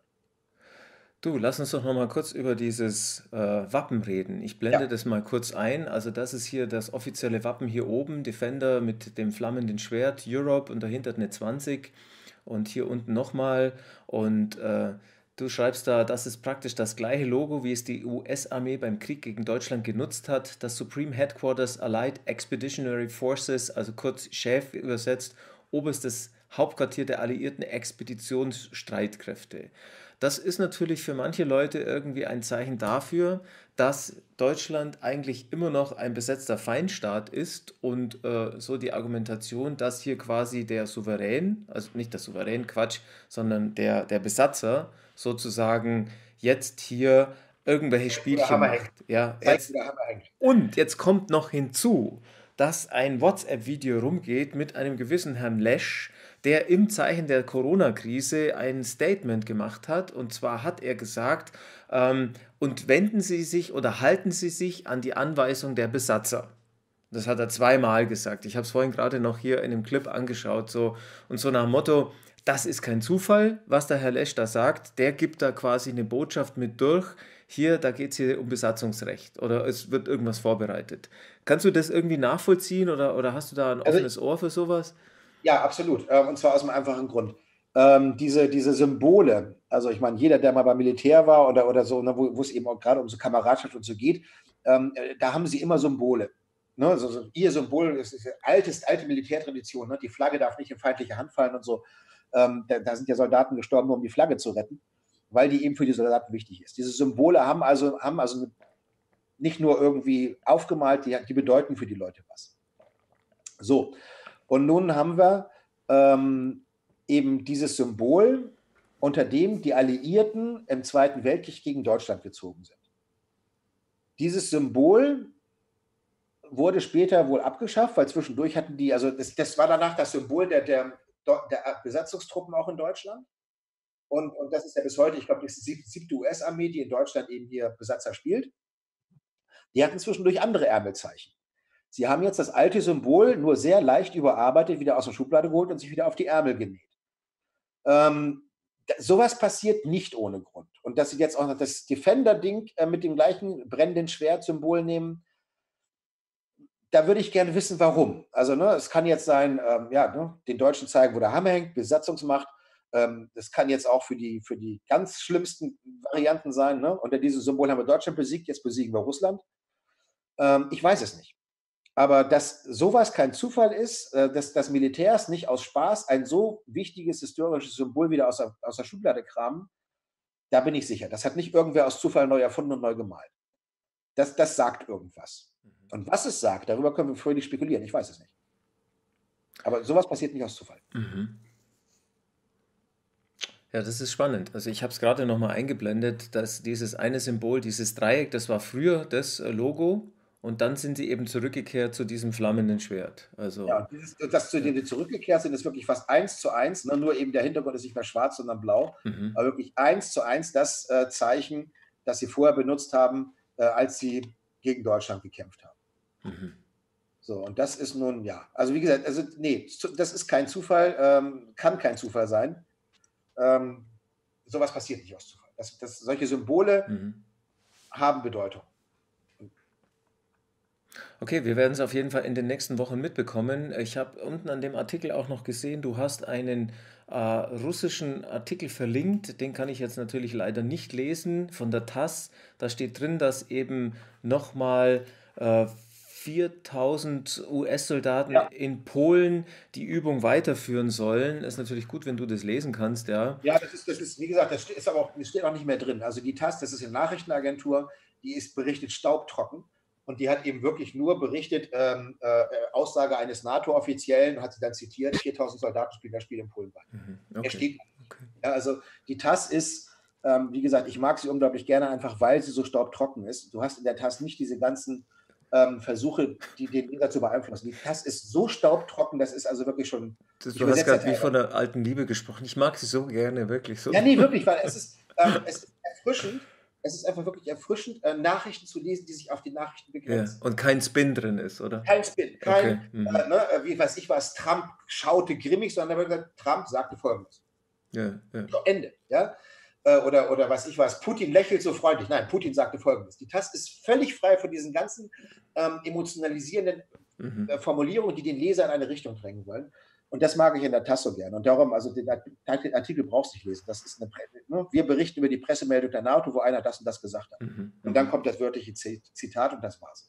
Du, lass uns doch noch mal kurz über dieses äh, Wappen reden. Ich blende Ja, das mal kurz ein. Also das ist hier das offizielle Wappen hier oben, Defender mit dem flammenden Schwert, Europe und dahinter eine zwanzig und hier unten nochmal. Und äh, du schreibst da, das ist praktisch das gleiche Logo, wie es die U S-Armee beim Krieg gegen Deutschland genutzt hat. Das Supreme Headquarters Allied Expeditionary Forces, also kurz S H E F übersetzt, oberstes Hauptquartier der alliierten Expeditionsstreitkräfte. Das ist natürlich für manche Leute irgendwie ein Zeichen dafür, dass Deutschland eigentlich immer noch ein besetzter Feindstaat ist und äh, so die Argumentation, dass hier quasi der Souverän, also nicht der Souverän, Quatsch, sondern der, der Besatzer sozusagen jetzt hier irgendwelche zeigt, wo der Spielchen Hammer hängt. macht. Ja, Zeigt, wo jetzt der Hammer hängt. und jetzt kommt noch hinzu, dass ein WhatsApp-Video rumgeht mit einem gewissen Herrn Lesch, der im Zeichen der Corona-Krise ein Statement gemacht hat. Und zwar hat er gesagt, ähm, und wenden Sie sich oder halten Sie sich an die Anweisung der Besatzer. Das hat er zweimal gesagt. Ich habe es vorhin gerade noch hier in dem Clip angeschaut. So, und so nach dem Motto, das ist kein Zufall, was der Herr Lesch da sagt. Der gibt da quasi eine Botschaft mit durch. Hier, da geht es hier um Besatzungsrecht oder es wird irgendwas vorbereitet. Kannst du das irgendwie nachvollziehen oder, oder hast du da ein Also offenes Ohr für sowas? ja, absolut. Ähm, Und zwar aus einem einfachen Grund. Ähm, diese, diese Symbole, also ich meine, jeder, der mal beim Militär war oder, oder so, ne, wo, wo es eben auch gerade um so Kameradschaft und so geht, ähm, äh, da haben sie immer Symbole. Ne? Also, so ihr Symbol ist, ist altes, alte Militärtradition. Ne? Die Flagge darf nicht in feindliche Hand fallen und so. Ähm, da, da sind ja Soldaten gestorben, nur um die Flagge zu retten, weil die eben für die Soldaten wichtig ist. Diese Symbole haben also, haben also nicht nur irgendwie aufgemalt, die, die bedeuten für die Leute was. So, und nun haben wir ähm, eben dieses Symbol, unter dem die Alliierten im Zweiten Weltkrieg gegen Deutschland gezogen sind. Dieses Symbol wurde später wohl abgeschafft, weil zwischendurch hatten die, also das, das war danach das Symbol der, der, der Besatzungstruppen auch in Deutschland. Und, und das ist ja bis heute, ich glaube, das ist die siebte U S-Armee, die in Deutschland eben hier Besatzer spielt. Die hatten zwischendurch andere Ärmelzeichen. Sie haben jetzt das alte Symbol nur sehr leicht überarbeitet, wieder aus der Schublade geholt und sich wieder auf die Ärmel genäht. Ähm, sowas passiert nicht ohne Grund. Und dass sie jetzt auch noch das Defender-Ding äh, mit dem gleichen brennenden Schwert-Symbol nehmen, da würde ich gerne wissen, warum. Also, ne, es kann jetzt sein, ähm, ja, ne, den Deutschen zeigen, wo der Hammer hängt, Besatzungsmacht. Ähm, das kann jetzt auch für die, für die ganz schlimmsten Varianten sein. Ne? Unter diesem Symbol haben wir Deutschland besiegt, jetzt besiegen wir Russland. Ähm, ich weiß es nicht. Aber dass sowas kein Zufall ist, äh, dass das Militärs nicht aus Spaß ein so wichtiges historisches Symbol wieder aus der, aus der Schublade kramen, da bin ich sicher. Das hat nicht irgendwer aus Zufall neu erfunden und neu gemalt. Das, das sagt irgendwas. Und was es sagt, darüber können wir fröhlich spekulieren. Ich weiß es nicht. Aber sowas passiert nicht aus Zufall. Mhm. Ja, das ist spannend. Also ich habe es gerade noch mal eingeblendet, dass dieses eine Symbol, dieses Dreieck, das war früher das äh, Logo und dann sind sie eben zurückgekehrt zu diesem flammenden Schwert. Also, Ja, dieses, das zu ja. denen, die zurückgekehrt sind, ist wirklich fast eins zu eins. Ne? Nur eben der Hintergrund ist nicht mehr schwarz, sondern blau. Mhm. Aber wirklich eins zu eins das äh, Zeichen, das sie vorher benutzt haben, äh, als sie gegen Deutschland gekämpft haben. Mhm. So, und das ist nun, ja, also wie gesagt, also nee, das ist kein Zufall, ähm, kann kein Zufall sein. Ähm, sowas passiert nicht aus Zufall. Das, das, solche Symbole Mhm. haben Bedeutung. Okay, wir werden es auf jeden Fall in den nächsten Wochen mitbekommen. Ich habe unten an dem Artikel auch noch gesehen, du hast einen äh, russischen Artikel verlinkt, den kann ich jetzt natürlich leider nicht lesen, von der TASS. Da steht drin, dass eben nochmal äh, viertausend U S-Soldaten Ja, in Polen die Übung weiterführen sollen. Ist natürlich gut, wenn du das lesen kannst, ja. ja, das ist, das ist, wie gesagt, das steht, ist aber auch, das steht auch nicht mehr drin. Also die TASS, das ist eine Nachrichtenagentur, die ist berichtet staubtrocken. Und die hat eben wirklich nur berichtet, ähm, äh, Aussage eines NATO-Offiziellen, hat sie dann zitiert, viertausend Soldaten spielen das Spiel in Polen bei. Mhm. Er Okay, steht, okay. ja, also die TASS ist, ähm, wie gesagt, ich mag sie unglaublich gerne, einfach weil sie so staubtrocken ist. Du hast in der TASS nicht diese ganzen ähm, Versuche, die den Leser zu beeinflussen. Die TASS ist so staubtrocken, das ist also wirklich schon, Das, ich du hast übersetze ja gerade wie von teilweise. der alten Liebe gesprochen. Ich mag sie so gerne, wirklich so. Ja, nee, wirklich, weil es ist, ähm, es ist erfrischend. es ist einfach wirklich erfrischend, äh, Nachrichten zu lesen, die sich auf die Nachrichten Ja, begrenzen. und kein Spin drin ist, oder? Kein Spin, kein, Okay, mhm. äh, ne, äh, wie weiß ich was, Trump schaute grimmig, sondern er wird gesagt, Trump sagte Folgendes. Ja, ja. So, Ende, ja. Äh, Oder, oder was ich was, Putin lächelt so freundlich. Nein, Putin sagte Folgendes. Die Taz ist völlig frei von diesen ganzen ähm, emotionalisierenden Mhm. äh, Formulierungen, die den Leser in eine Richtung drängen wollen. Und das mag ich in der Taz so gerne. Und darum, also den Artikel brauchst du nicht lesen. Das ist eine, ne? Wir berichten über die Pressemeldung der NATO, wo einer das und das gesagt hat. Mhm. Und dann Mhm. kommt das wörtliche Zitat und das war's.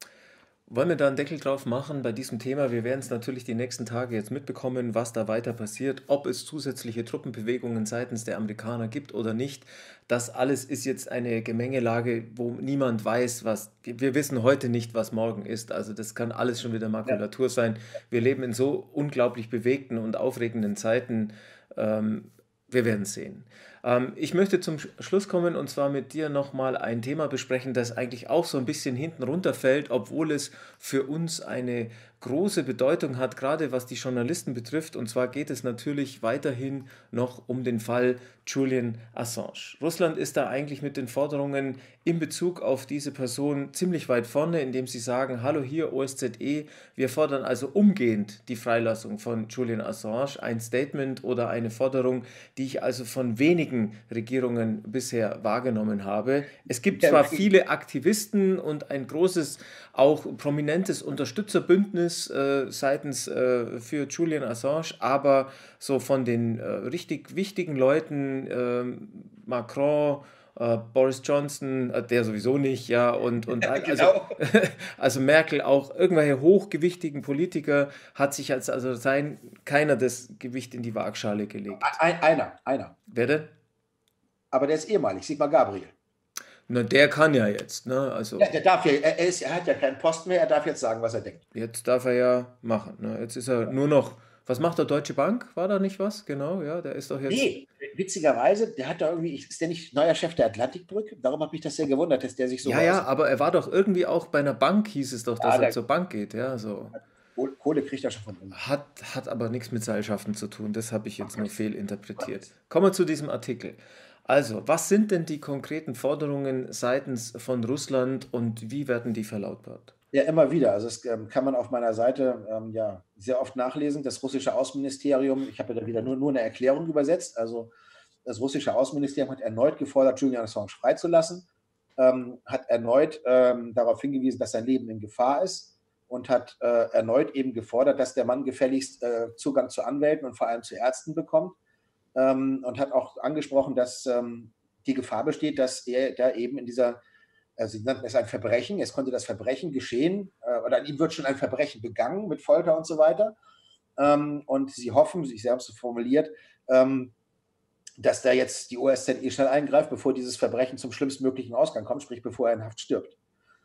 Wollen wir da einen Deckel drauf machen bei diesem Thema? Wir werden es natürlich die nächsten Tage jetzt mitbekommen, was da weiter passiert, ob es zusätzliche Truppenbewegungen seitens der Amerikaner gibt oder nicht. Das alles ist jetzt eine Gemengelage, wo niemand weiß, was. Wir wissen heute nicht, was morgen ist. Also das kann alles schon wieder Ja. Makulatur sein. Wir leben in so unglaublich bewegten und aufregenden Zeiten. Ähm, wir werden es sehen. Ähm, ich möchte zum Sch- Schluss kommen und zwar mit dir nochmal ein Thema besprechen, das eigentlich auch so ein bisschen hinten runterfällt, obwohl es für uns eine große Bedeutung hat, gerade was die Journalisten betrifft. Und zwar geht es natürlich weiterhin noch um den Fall Julian Assange. Russland ist da eigentlich mit den Forderungen in Bezug auf diese Person ziemlich weit vorne, indem sie sagen, hallo hier O S Z E, wir fordern also umgehend die Freilassung von Julian Assange. Ein Statement oder eine Forderung, die ich also von wenigen Regierungen bisher wahrgenommen habe. Es gibt Ja, zwar viele Aktivisten und ein großes, auch prominentes Unterstützerbündnis äh, seitens äh, für Julian Assange, aber so von den äh, richtig wichtigen Leuten, äh, Macron, äh, Boris Johnson, äh, der sowieso nicht, ja, und, und all- also, genau. also Merkel auch, irgendwelche hochgewichtigen Politiker hat sich als also sein keiner das Gewicht in die Waagschale gelegt. Ein, einer, einer. Wer denn? Aber der ist ehemalig, Sigmar Gabriel. Na, der kann ja jetzt, ne? Ja, Also der darf ja, er, ist, er hat ja keinen Posten mehr, er darf jetzt sagen, was er denkt. jetzt darf er ja machen, ne? Jetzt ist er nur noch, was macht der Deutsche Bank? War da nicht was? Genau, ja, der ist doch jetzt. Nee, witzigerweise, der hat da irgendwie, ist der nicht neuer Chef der Atlantikbrücke? Darum hat mich das sehr gewundert, dass der sich so Ja, ja, geäußert aber er war doch irgendwie auch bei einer Bank, hieß es doch, dass hat. er Ja, zur Bank geht, ja, so. der Kohle kriegt er schon von uns. Hat, hat aber nichts mit Seilschaften zu tun, das habe ich Oh jetzt nur Gott, fehlinterpretiert. Gott. Kommen wir zu diesem Artikel. Also, was sind denn die konkreten Forderungen seitens von Russland und wie werden die verlautbart? Ja, immer wieder. Also das ähm, kann man auf meiner Seite ähm, ja sehr oft nachlesen. Das russische Außenministerium, ich habe ja da wieder nur, nur eine Erklärung übersetzt. Also das russische Außenministerium hat erneut gefordert, Julian Assange freizulassen, ähm, hat erneut ähm, darauf hingewiesen, dass sein Leben in Gefahr ist und hat äh, erneut eben gefordert, dass der Mann gefälligst äh, Zugang zu Anwälten und vor allem zu Ärzten bekommt, ähm, und hat auch angesprochen, dass ähm, die Gefahr besteht, dass er da eben in dieser, also sie nannten es ein Verbrechen, es konnte das Verbrechen geschehen, äh, oder an ihm wird schon ein Verbrechen begangen mit Folter und so weiter. Ähm, und sie hoffen, sie haben es so formuliert, ähm, dass da jetzt die O S Z E schnell eingreift, bevor dieses Verbrechen zum schlimmstmöglichen Ausgang kommt, sprich bevor er in Haft stirbt.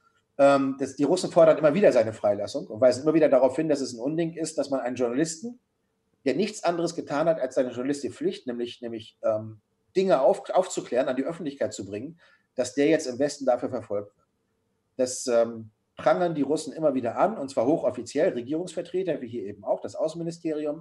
Ähm, das, die Russen fordern immer wieder seine Freilassung und weisen immer wieder darauf hin, dass es ein Unding ist, dass man einen Journalisten, der nichts anderes getan hat, als seine journalistische Pflicht, nämlich, nämlich ähm, Dinge auf, aufzuklären, an die Öffentlichkeit zu bringen, dass der jetzt im Westen dafür verfolgt wird. Das ähm, prangern die Russen immer wieder an, und zwar hochoffiziell, Regierungsvertreter, wie hier eben auch, das Außenministerium.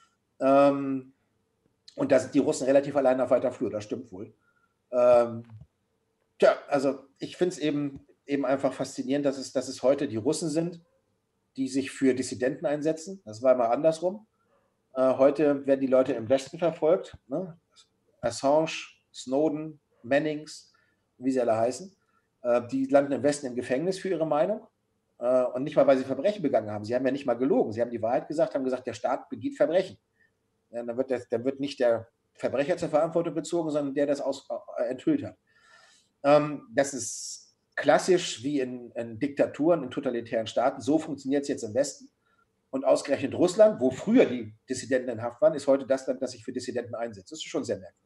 Ähm, und da sind die Russen relativ allein auf weiter Flur, das stimmt wohl. Ähm, tja, also ich finde es eben, eben einfach faszinierend, dass es, dass es heute die Russen sind, die sich für Dissidenten einsetzen. Das war immer andersrum. Äh, heute werden die Leute im Westen verfolgt. Ne? Assange, Snowden, Mannings, wie sie alle heißen. Äh, die landen im Westen im Gefängnis für ihre Meinung. Äh, und nicht mal, weil sie Verbrechen begangen haben. Sie haben ja nicht mal gelogen. Sie haben die Wahrheit gesagt, haben gesagt, der Staat begeht Verbrechen. Ja, dann, wird der, dann wird nicht der Verbrecher zur Verantwortung bezogen, sondern der, der das aus, äh, enthüllt hat. Ähm, das ist klassisch wie in, in Diktaturen, in totalitären Staaten. So funktioniert es jetzt im Westen. Und ausgerechnet Russland, wo früher die Dissidenten in Haft waren, ist heute das Land, das sich für Dissidenten einsetzt. Das ist schon sehr merkwürdig.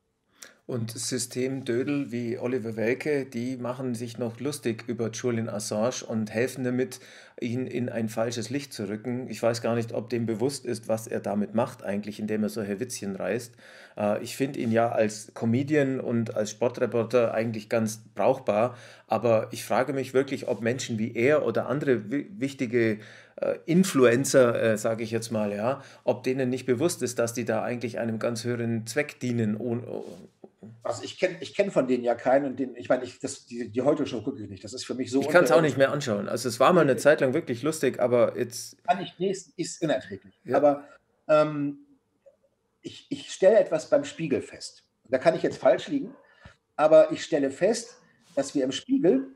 Und Systemdödel wie Oliver Welke, die machen sich noch lustig über Julian Assange und helfen damit, ihn in ein falsches Licht zu rücken. Ich weiß gar nicht, ob dem bewusst ist, was er damit macht eigentlich, indem er solche Witzchen reißt. Äh, ich finde ihn ja als Comedian und als Sportreporter eigentlich ganz brauchbar, aber ich frage mich wirklich, ob Menschen wie er oder andere wi- wichtige äh, Influencer, äh, sage ich jetzt mal, ja, ob denen nicht bewusst ist, dass die da eigentlich einem ganz höheren Zweck dienen, ohne, Also ich kenne ich kenn von denen ja keinen und den, ich meine, ich, das, die, die Heute-Show gucke ich nicht. Das ist für mich so Ich kann es auch unterirdisch. nicht mehr anschauen. Also es war mal eine Zeit lang wirklich lustig, aber jetzt, Kann ich lesen, ist unerträglich. ja. Aber ähm, ich, ich stelle etwas beim Spiegel fest. Da kann ich jetzt falsch liegen, aber ich stelle fest, dass wir im Spiegel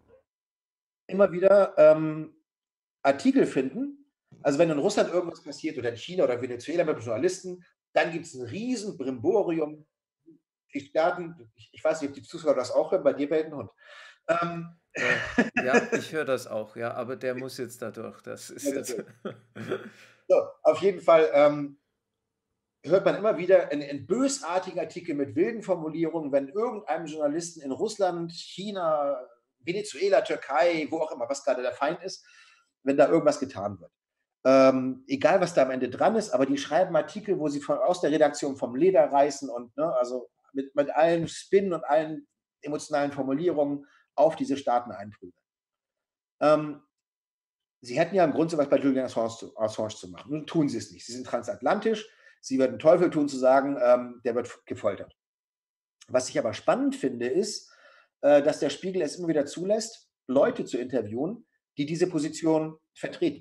immer wieder ähm, Artikel finden. Also wenn in Russland irgendwas passiert oder in China oder Venezuela mit Journalisten, dann gibt es ein riesen Brimborium. Die Staaten, ich, ich weiß nicht, ob die Zuschauer das auch hören, bei dir bellt ein Hund. Ähm, Äh, ja, ich höre das auch, ja, aber der muss jetzt da durch. Das ist jetzt. so, auf jeden Fall ähm, hört man immer wieder in, in bösartigen Artikeln mit wilden Formulierungen, wenn irgendeinem Journalisten in Russland, China, Venezuela, Türkei, wo auch immer, was gerade der Feind ist, wenn da irgendwas getan wird. Ähm, egal, was da am Ende dran ist, aber die schreiben Artikel, wo sie von, aus der Redaktion vom Leder reißen und ne, also mit, mit allen Spin und allen emotionalen Formulierungen auf diese Staaten einprügeln. Ähm, sie hätten ja im Grunde was bei Julian Assange zu, Assange zu machen. Nun tun sie es nicht. Sie sind transatlantisch. Sie würden Teufel tun zu sagen, ähm, der wird gefoltert. Was ich aber spannend finde, ist, äh, dass der Spiegel es immer wieder zulässt, Leute zu interviewen, die diese Position vertreten.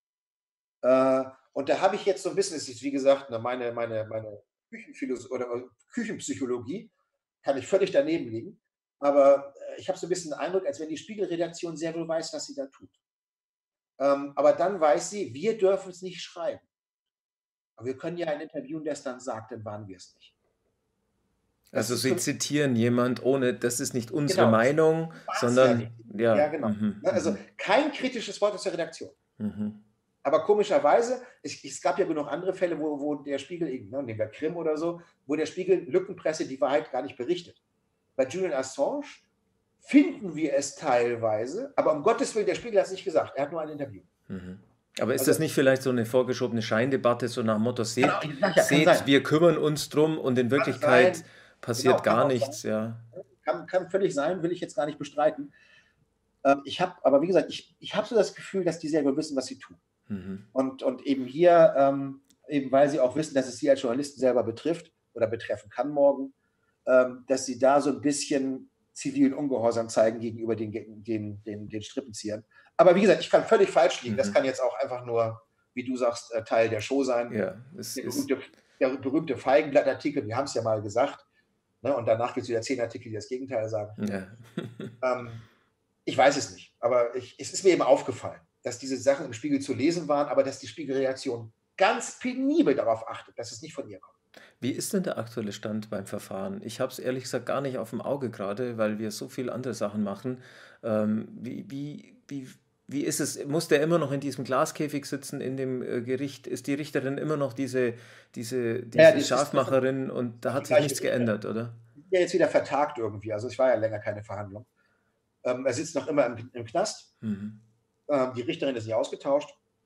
Äh, und da habe ich jetzt so ein bisschen, das ist wie gesagt, meine, meine, meine Küchenphilosophie oder Küchenpsychologie, kann ich völlig daneben liegen. Aber ich habe so ein bisschen den Eindruck, als wenn die Spiegelredaktion sehr wohl weiß, was sie da tut. Ähm, aber dann weiß sie, wir dürfen es nicht schreiben. Aber wir können ja einen interviewen, der es dann sagt, dann waren wir es nicht. Das Also ist Sie für mich, zitieren jemand ohne, das ist nicht unsere genau, Meinung, war es ja nicht. sondern ja. Ja, genau. Mhm, Ne, Also mhm, kein kritisches Wort aus der Redaktion. mhm. Aber komischerweise, es, es gab ja genug andere Fälle, wo, wo der Spiegel, ne, nehmen wir Krim oder so, wo der Spiegel Lückenpresse die Wahrheit gar nicht berichtet. Bei Julian Assange finden wir es teilweise, aber um Gottes Willen, der Spiegel hat es nicht gesagt. Er hat nur ein Interview. Mhm. Aber ist Also, das nicht vielleicht so eine vorgeschobene Scheindebatte, so nach dem Motto, genau, seht, ich sag ja, kann seht, sein. wir kümmern uns drum und in Kann Wirklichkeit sein. passiert Genau, kann gar auch nichts, sein. ja. Kann, kann völlig sein, will ich jetzt gar nicht bestreiten. Ähm, ich habe, aber wie gesagt, ich, ich habe so das Gefühl, dass die sehr wohl wissen, was sie tun. Mhm. Und, und eben hier, ähm, eben weil sie auch wissen, dass es sie als Journalisten selber betrifft oder betreffen kann morgen, ähm, dass sie da so ein bisschen zivilen Ungehorsam zeigen gegenüber den, den, den, den Strippenziehern. Aber wie gesagt, ich kann völlig falsch liegen. Mhm. Das kann jetzt auch einfach nur, wie du sagst, Teil der Show sein. Ja, es Der ist. berühmte, der berühmte Feigenblattartikel, wir haben es ja mal gesagt, ne, und danach gibt es wieder zehn Artikel, die das Gegenteil sagen. Ja. Ähm, ich weiß es nicht, aber ich, es ist mir eben aufgefallen, dass diese Sachen im Spiegel zu lesen waren, aber dass die Spiegelreaktion ganz penibel darauf achtet, dass es nicht von ihr kommt. Wie ist denn der aktuelle Stand beim Verfahren? Ich habe es ehrlich gesagt gar nicht auf dem Auge gerade, weil wir so viele andere Sachen machen. Ähm, wie, wie, wie, wie ist es? Muss der immer noch in diesem Glaskäfig sitzen in dem äh, Gericht? Ist die Richterin immer noch diese, diese, diese Ja, das ist, das Scharfmacherin und da ist die hat sich gleiche nichts Richterin. geändert, oder? Ja, jetzt wieder vertagt irgendwie. Also es war ja länger keine Verhandlung. Ähm, er sitzt noch immer im, im Knast. Mhm. Ähm, die Richterin ist nicht ausgetauscht.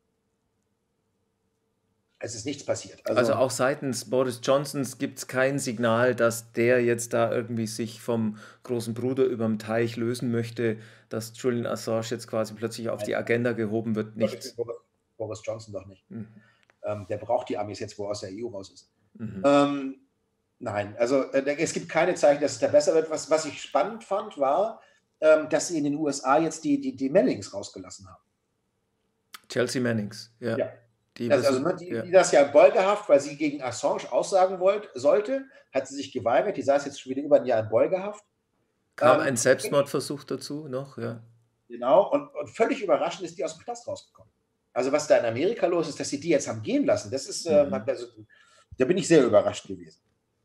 Es ist nichts passiert. Also Also auch seitens Boris Johnsons gibt es kein Signal, dass der jetzt da irgendwie sich vom großen Bruder überm Teich lösen möchte, dass Julian Assange jetzt quasi plötzlich auf nein, die Agenda gehoben wird. Gottes Willen, Nichts. Boris, Boris Johnson doch nicht. Mhm. Ähm, der braucht die Amis jetzt, wo er aus der E U raus ist. Mhm. Ähm, nein, also äh, es gibt keine Zeichen, dass es da besser wird. Was, was ich spannend fand, war, ähm, dass sie in den U S A jetzt die, die, die Mannings rausgelassen haben. Chelsea Mannings, ja. Ja. Die, Also, also besuch- ne, die, ja. die das ja in Beugehaft, weil sie gegen Assange aussagen wollte, sollte, hat sie sich geweigert. Die saß jetzt schon wieder über ein Jahr in Beugehaft. Kam Ähm, ein Selbstmordversuch dazu noch, ja. Genau, und, und völlig überraschend ist die aus dem Knast rausgekommen. Also was da in Amerika los ist, dass sie die jetzt haben gehen lassen, das ist, äh, Mhm. also, da bin ich sehr überrascht gewesen.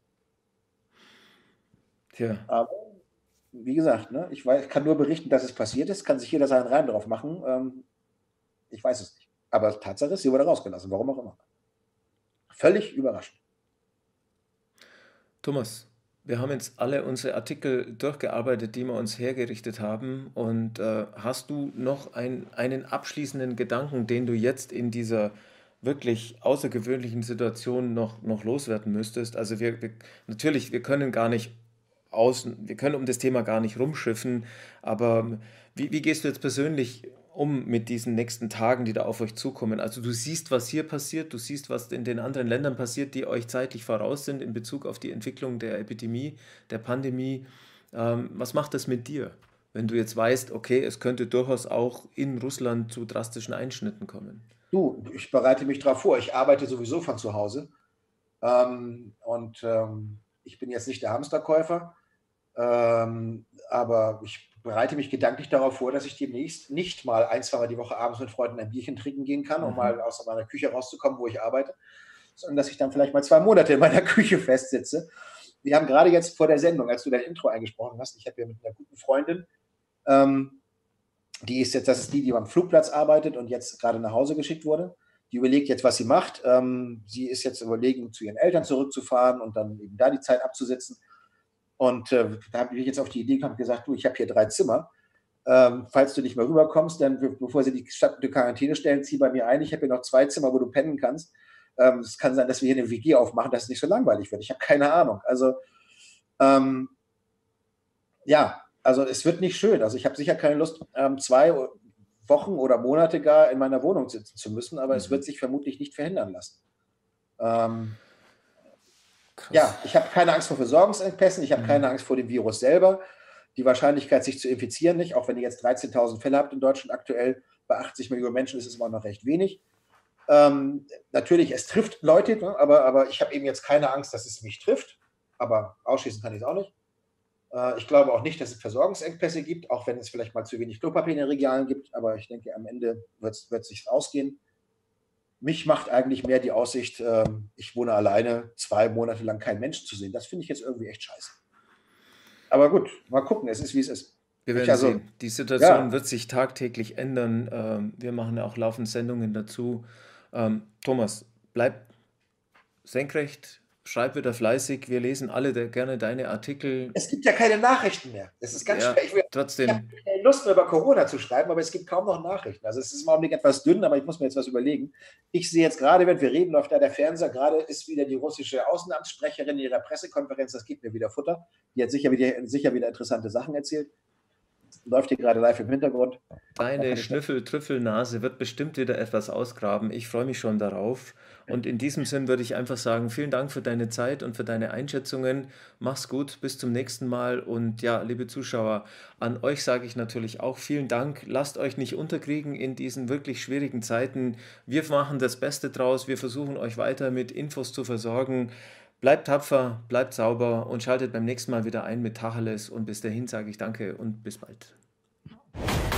Tja, Aber wie gesagt, ne, ich weiß, kann nur berichten, dass es passiert ist, kann sich jeder seinen Reim drauf machen. Ähm, ich weiß es nicht. Aber Tatsache ist, sie wurde rausgelassen, warum auch immer. Völlig überraschend. Thomas, wir haben jetzt alle unsere Artikel durchgearbeitet, die wir uns hergerichtet haben. Und äh, hast du noch ein, einen abschließenden Gedanken, den du jetzt in dieser wirklich außergewöhnlichen Situation noch, noch loswerden müsstest? Also wir, wir natürlich, wir können gar nicht außen, wir können um das Thema gar nicht rumschiffen, aber wie, wie gehst du jetzt persönlich um mit diesen nächsten Tagen, die da auf euch zukommen? Also du siehst, was hier passiert, du siehst, was in den anderen Ländern passiert, die euch zeitlich voraus sind in Bezug auf die Entwicklung der Epidemie, der Pandemie. Ähm, was macht das mit dir, wenn du jetzt weißt, okay, es könnte durchaus auch in Russland zu drastischen Einschnitten kommen? Du, ich bereite mich darauf vor. Ich arbeite sowieso von zu Hause. Ähm, und ähm, ich bin jetzt nicht der Hamsterkäufer, ähm, aber ich bereite mich gedanklich darauf vor, dass ich demnächst nicht mal ein, zweimal die Woche abends mit Freunden ein Bierchen trinken gehen kann, um Mhm. mal aus meiner Küche rauszukommen, wo ich arbeite, sondern dass ich dann vielleicht mal zwei Monate in meiner Küche festsitze. Wir haben gerade jetzt vor der Sendung, als du dein Intro eingesprochen hast, ich habe ja mit einer guten Freundin, ähm, die ist jetzt, das ist die, die beim Flugplatz arbeitet und jetzt gerade nach Hause geschickt wurde. Die überlegt jetzt, was sie macht. Ähm, sie ist jetzt überlegen, zu ihren Eltern zurückzufahren und dann eben da die Zeit abzusitzen. Und äh, da habe ich jetzt auf die Idee gekommen und gesagt, du, ich habe hier drei Zimmer. Ähm, falls du nicht mehr rüberkommst, dann bevor sie die Stadt unter Quarantäne stellen, zieh bei mir ein. Ich habe hier noch zwei Zimmer, wo du pennen kannst. Ähm, es kann sein, dass wir hier eine W G aufmachen, dass es nicht so langweilig wird. Ich habe keine Ahnung. Also ähm, ja, also es wird nicht schön. Also ich habe sicher keine Lust, ähm, zwei Wochen oder Monate gar in meiner Wohnung sitzen zu müssen, aber es wird Mhm. sich vermutlich nicht verhindern lassen. Ähm, Krass. ja, ich habe keine Angst vor Versorgungsengpässen, ich habe Mhm. keine Angst vor dem Virus selber. Die Wahrscheinlichkeit, sich zu infizieren, nicht, auch wenn ihr jetzt dreizehntausend Fälle habt in Deutschland aktuell, bei achtzig Millionen Menschen ist es immer noch recht wenig. Ähm, natürlich, es trifft Leute, ne, aber, aber ich habe eben jetzt keine Angst, dass es mich trifft, aber ausschließen kann ich es auch nicht. Äh, ich glaube auch nicht, dass es Versorgungsengpässe gibt, auch wenn es vielleicht mal zu wenig Klopapier in den Regalen gibt, aber ich denke, am Ende wird es sich ausgehen. Mich macht eigentlich mehr die Aussicht, ähm, ich wohne alleine, zwei Monate lang keinen Menschen zu sehen. Das finde ich jetzt irgendwie echt scheiße. Aber gut, mal gucken, es ist, wie es ist. Wir Ich werden also, sehen. Die Situation ja, wird sich tagtäglich ändern. Ähm, wir machen ja auch laufend Sendungen dazu. Ähm, Thomas, bleib senkrecht, schreib wieder fleißig. Wir lesen alle de gerne deine Artikel. es gibt ja keine Nachrichten mehr. Das ist ganz Ja, schwer. Ich, will- ich habe trotzdem, keine Lust mehr über Corona zu schreiben, aber es gibt kaum noch Nachrichten. Also es ist im Augenblick etwas dünn, aber ich muss mir jetzt was überlegen. Ich sehe jetzt gerade, wenn wir reden, läuft da der Fernseher. Gerade ist wieder die russische Außenamtssprecherin in ihrer Pressekonferenz. Das gibt mir wieder Futter. Die hat sicher wieder, sicher wieder interessante Sachen erzählt. Läuft hier gerade live im Hintergrund. Da deine kann ich das. Schnüffel-Trüffelnase wird bestimmt wieder etwas ausgraben. Ich freue mich schon darauf. Und in diesem Sinn würde ich einfach sagen, vielen Dank für deine Zeit und für deine Einschätzungen. Mach's gut, bis zum nächsten Mal. Und ja, liebe Zuschauer, an euch sage ich natürlich auch vielen Dank. Lasst euch nicht unterkriegen in diesen wirklich schwierigen Zeiten. Wir machen das Beste draus. Wir versuchen euch weiter mit Infos zu versorgen. Bleibt tapfer, bleibt sauber und schaltet beim nächsten Mal wieder ein mit Tacheles. Und bis dahin sage ich danke und bis bald.